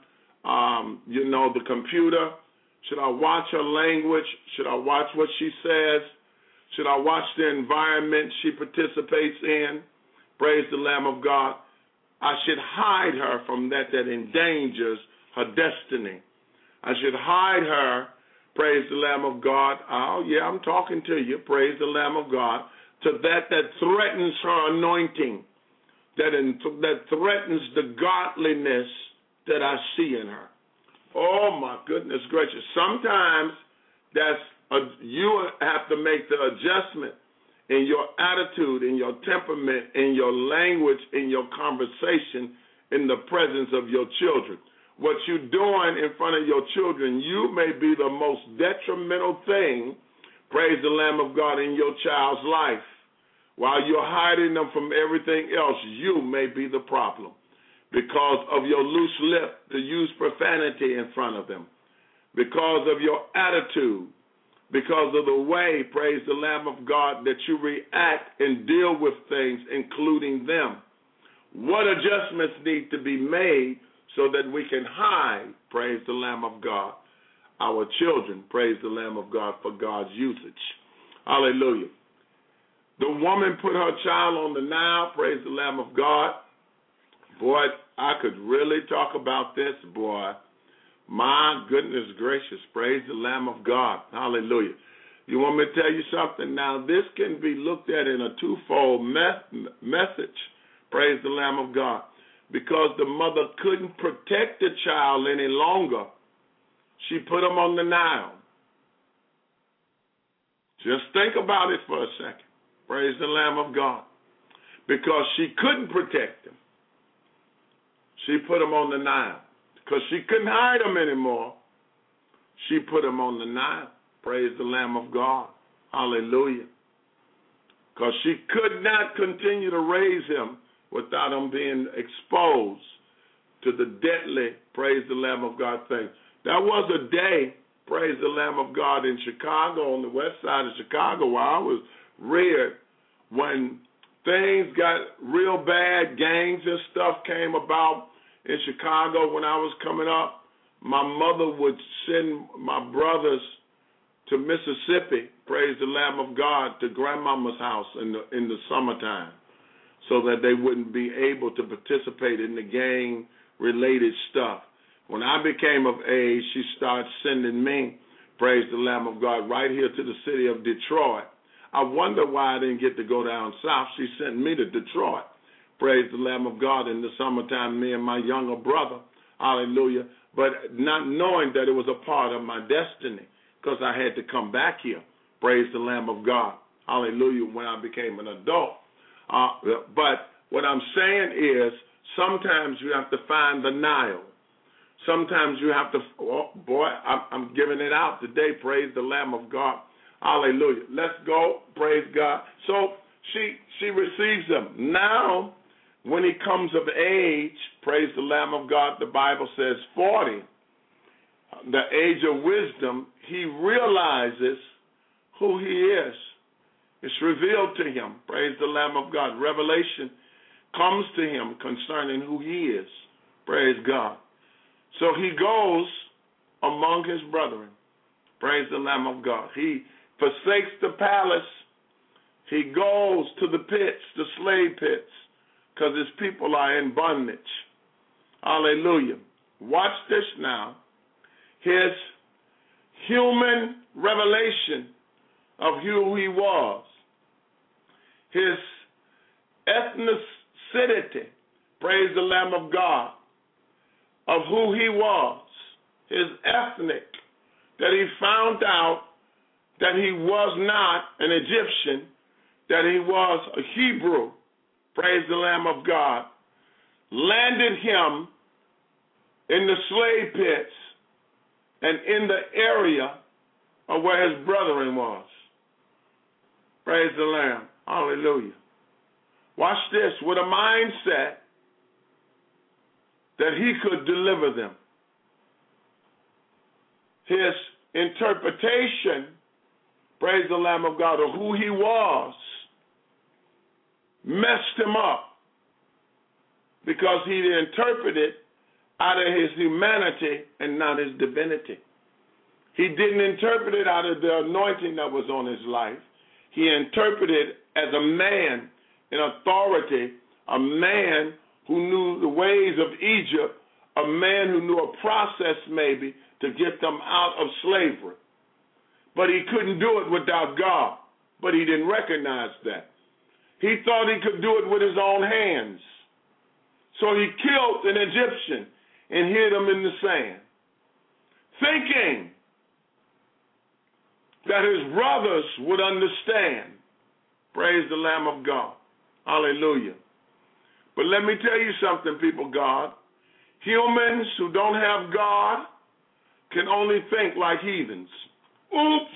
the computer? Should I watch her language? Should I watch what she says? Should I watch the environment she participates in? Praise the Lamb of God. I should hide her from that endangers her destiny. I should hide her, praise the Lamb of God. Oh, yeah, I'm talking to you, praise the Lamb of God, to that threatens her anointing, that threatens the godliness that I see in her. Oh, my goodness gracious. Sometimes you have to make the adjustment in your attitude, in your temperament, in your language, in your conversation, in the presence of your children. What you're doing in front of your children, you may be the most detrimental thing, praise the Lamb of God, in your child's life. While you're hiding them from everything else, you may be the problem because of your loose lip to use profanity in front of them, because of your attitude, because of the way, praise the Lamb of God, that you react and deal with things, including them. What adjustments need to be made so that we can hide, praise the Lamb of God, our children, praise the Lamb of God, for God's usage. Hallelujah. The woman put her child on the Nile, praise the Lamb of God. Boy, I could really talk about this, boy. My goodness gracious, praise the Lamb of God. Hallelujah. You want me to tell you something? Now, this can be looked at in a twofold message, praise the Lamb of God, because the mother couldn't protect the child any longer. She put him on the Nile. Just think about it for a second. Praise the Lamb of God. Because she couldn't protect him. She put him on the Nile. Because she couldn't hide him anymore. She put him on the Nile. Praise the Lamb of God. Hallelujah. Because she could not continue to raise him without him being exposed to the deadly, praise the Lamb of God, thing. There was a day, praise the Lamb of God, in Chicago, on the west side of Chicago, where I was reared, when things got real bad, gangs and stuff came about in Chicago when I was coming up. My mother would send my brothers to Mississippi, praise the Lamb of God, to grandmama's house in the summertime, so that they wouldn't be able to participate in the gang-related stuff. When I became of age, she started sending me, praise the Lamb of God, right here to the city of Detroit. I wonder why I didn't get to go down south. She sent me to Detroit, praise the Lamb of God, in the summertime, me and my younger brother, hallelujah, but not knowing that it was a part of my destiny, because I had to come back here, praise the Lamb of God, hallelujah, when I became an adult. But what I'm saying is, sometimes you have to find the Nile. Sometimes you have to, I'm giving it out today, praise the Lamb of God. Hallelujah. Let's go, praise God. So she receives him. Now, when he comes of age, praise the Lamb of God, the Bible says 40, the age of wisdom, he realizes who he is. It's revealed to him, praise the Lamb of God. Revelation comes to him concerning who he is, praise God. So he goes among his brethren, praise the Lamb of God. He forsakes the palace. He goes to the pits, the slave pits, because his people are in bondage. Hallelujah. Watch this now. His human revelation of who he was. His ethnicity, praise the Lamb of God, of who he was. His ethnic, that he found out that he was not an Egyptian, that he was a Hebrew, praise the Lamb of God, landed him in the slave pits and in the area of where his brethren was. Praise the Lamb. Hallelujah. Watch this, with a mindset that he could deliver them. His interpretation, praise the Lamb of God, of who he was, messed him up because he interpreted out of his humanity and not his divinity. He didn't interpret it out of the anointing that was on his life. He interpreted as a man in authority, a man who knew the ways of Egypt, a man who knew a process maybe to get them out of slavery. But he couldn't do it without God. But he didn't recognize that. He thought he could do it with his own hands. So he killed an Egyptian and hid him in the sand, thinking that his brothers would understand. Praise the Lamb of God. Hallelujah. But let me tell you something, people of God. Humans who don't have God can only think like heathens. Oops.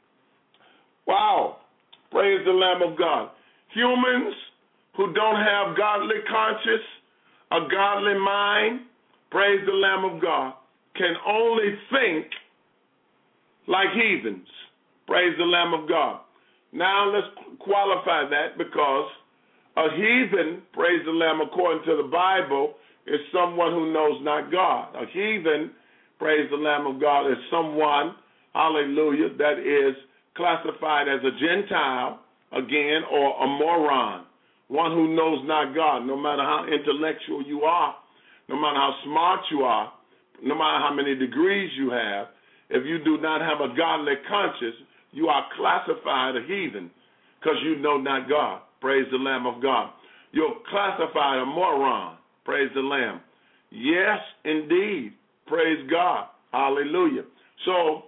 Wow. Praise the Lamb of God. Humans who don't have godly conscience, a godly mind, praise the Lamb of God, can only think like heathens. Praise the Lamb of God. Now let's qualify that, because a heathen, praise the Lamb, according to the Bible, is someone who knows not God. A heathen, praise the Lamb of God, is someone, hallelujah, that is classified as a Gentile, again, or a moron, one who knows not God. No matter how intellectual you are, no matter how smart you are, no matter how many degrees you have, if you do not have a godly conscience, you are classified a heathen because you know not God. Praise the Lamb of God. You're classified a moron. Praise the Lamb. Yes, indeed. Praise God. Hallelujah. So,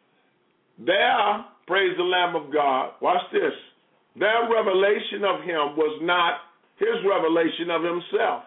their, praise the Lamb of God, watch this. Their revelation of him was not his revelation of himself.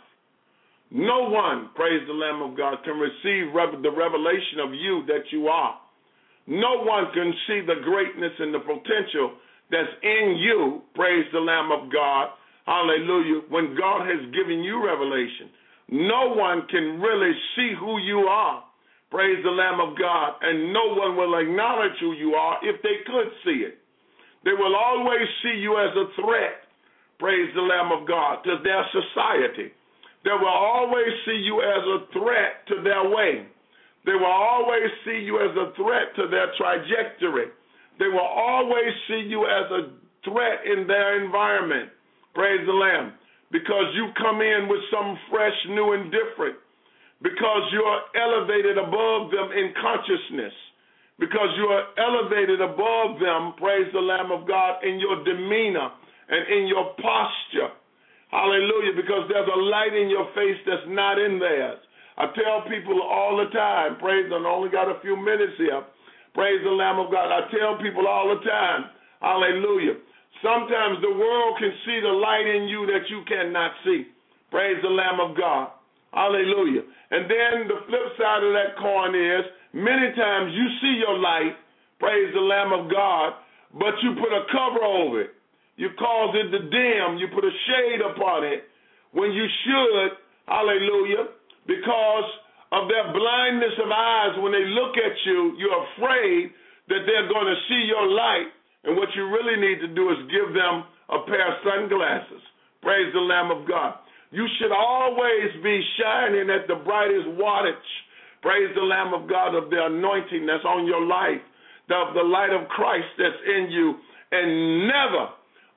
No one, praise the Lamb of God, can receive the revelation of you that you are. No one can see the greatness and the potential that's in you, praise the Lamb of God, hallelujah, when God has given you revelation. No one can really see who you are, praise the Lamb of God, and no one will acknowledge who you are if they could see it. They will always see you as a threat, praise the Lamb of God, to their society. They will always see you as a threat to their way. They will always see you as a threat to their trajectory. They will always see you as a threat in their environment. Praise the Lamb. Because you come in with some fresh, new, and different. Because you are elevated above them in consciousness. Because you are elevated above them, praise the Lamb of God, in your demeanor and in your posture. Hallelujah. Because there's a light in your face that's not in theirs. I tell people all the time, praise, I only got a few minutes here, praise the Lamb of God. I tell people all the time, hallelujah. Sometimes the world can see the light in you that you cannot see. Praise the Lamb of God. Hallelujah. And then the flip side of that coin is, many times you see your light, praise the Lamb of God, but you put a cover over it. You cause it to dim. You put a shade upon it when you should, hallelujah, because of their blindness of eyes. When they look at you, you're afraid that they're going to see your light. And what you really need to do is give them a pair of sunglasses. Praise the Lamb of God. You should always be shining at the brightest wattage. Praise the Lamb of God, of the anointing that's on your life, of the light of Christ that's in you, and never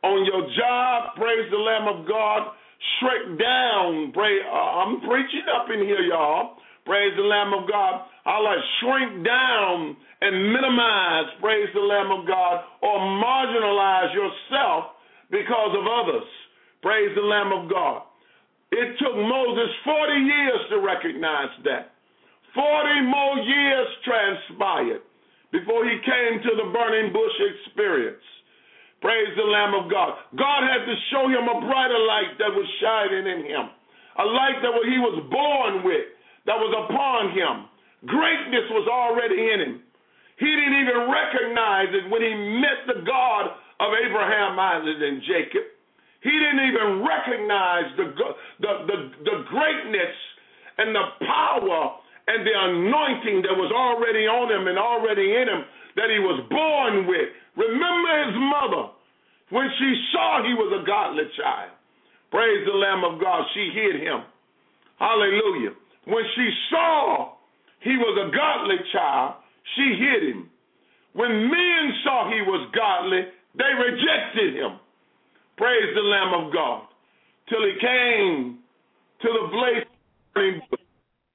on your job, praise the Lamb of God, shrink down. I'm preaching up in here, y'all. Praise the Lamb of God. I'll shrink down and minimize, praise the Lamb of God, or marginalize yourself because of others. Praise the Lamb of God. It took Moses 40 years to recognize that. 40 more years transpired before he came to the burning bush experience. Praise the Lamb of God. God had to show him a brighter light that was shining in him, a light that he was born with, that was upon him. Greatness was already in him. He didn't even recognize it when he met the God of Abraham, Isaac, and Jacob. He didn't even recognize the greatness and the power and the anointing that was already on him and already in him that he was born with. Remember his mother. When she saw he was a godly child, praise the Lamb of God, she hid him. Hallelujah. When she saw he was a godly child, she hid him. When men saw he was godly, they rejected him. Praise the Lamb of God. Till he came to the place of the burning bush.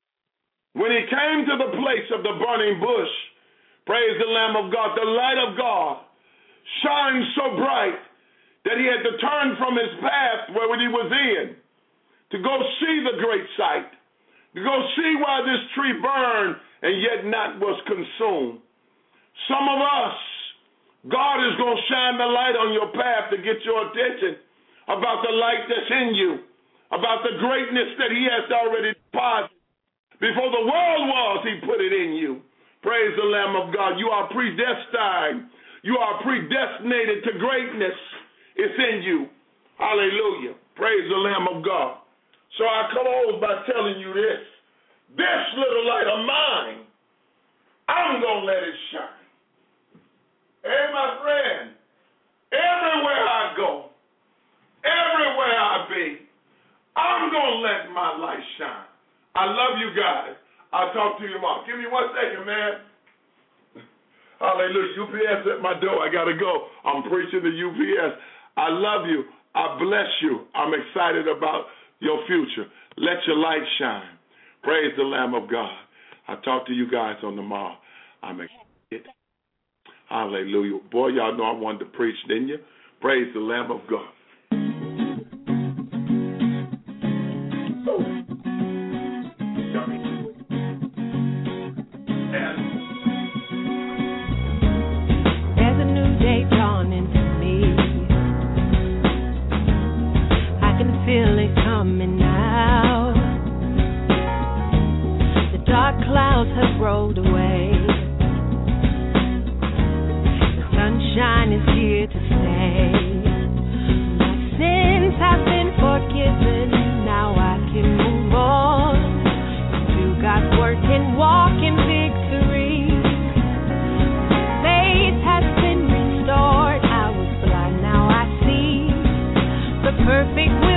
When he came to the place of the burning bush, praise the Lamb of God, the light of God shined so bright that he had to turn from his path where he was in to go see the great sight, to go see why this tree burned and yet not was consumed. Some of us, God is going to shine the light on your path to get your attention about the light that's in you, about the greatness that he has already deposited. Before the world was, he put it in you. Praise the Lamb of God. You are predestined. You are predestinated to greatness. It's in you. Hallelujah. Praise the Lamb of God. So I close by telling you this. This little light of mine, I'm going to let it shine. Hey, my friend, everywhere I go, everywhere I be, I'm going to let my light shine. I love you guys. I'll talk to you tomorrow. Give me 1 second, man. Hallelujah. UPS at my door. I got to go. I'm preaching to UPS. I love you. I bless you. I'm excited about your future. Let your light shine. Praise the Lamb of God. I'll talk to you guys on tomorrow. I'm excited. Hallelujah. Boy, y'all know I wanted to preach, didn't you? Praise the Lamb of God. There's a new day dawning for me. I can feel it coming now. The dark clouds have rolled away. Sunshine is here to stay. My sins have been forgiven. Now I can move on. Do God's work and walk in victory. Faith has been restored. I was blind, now I see the perfect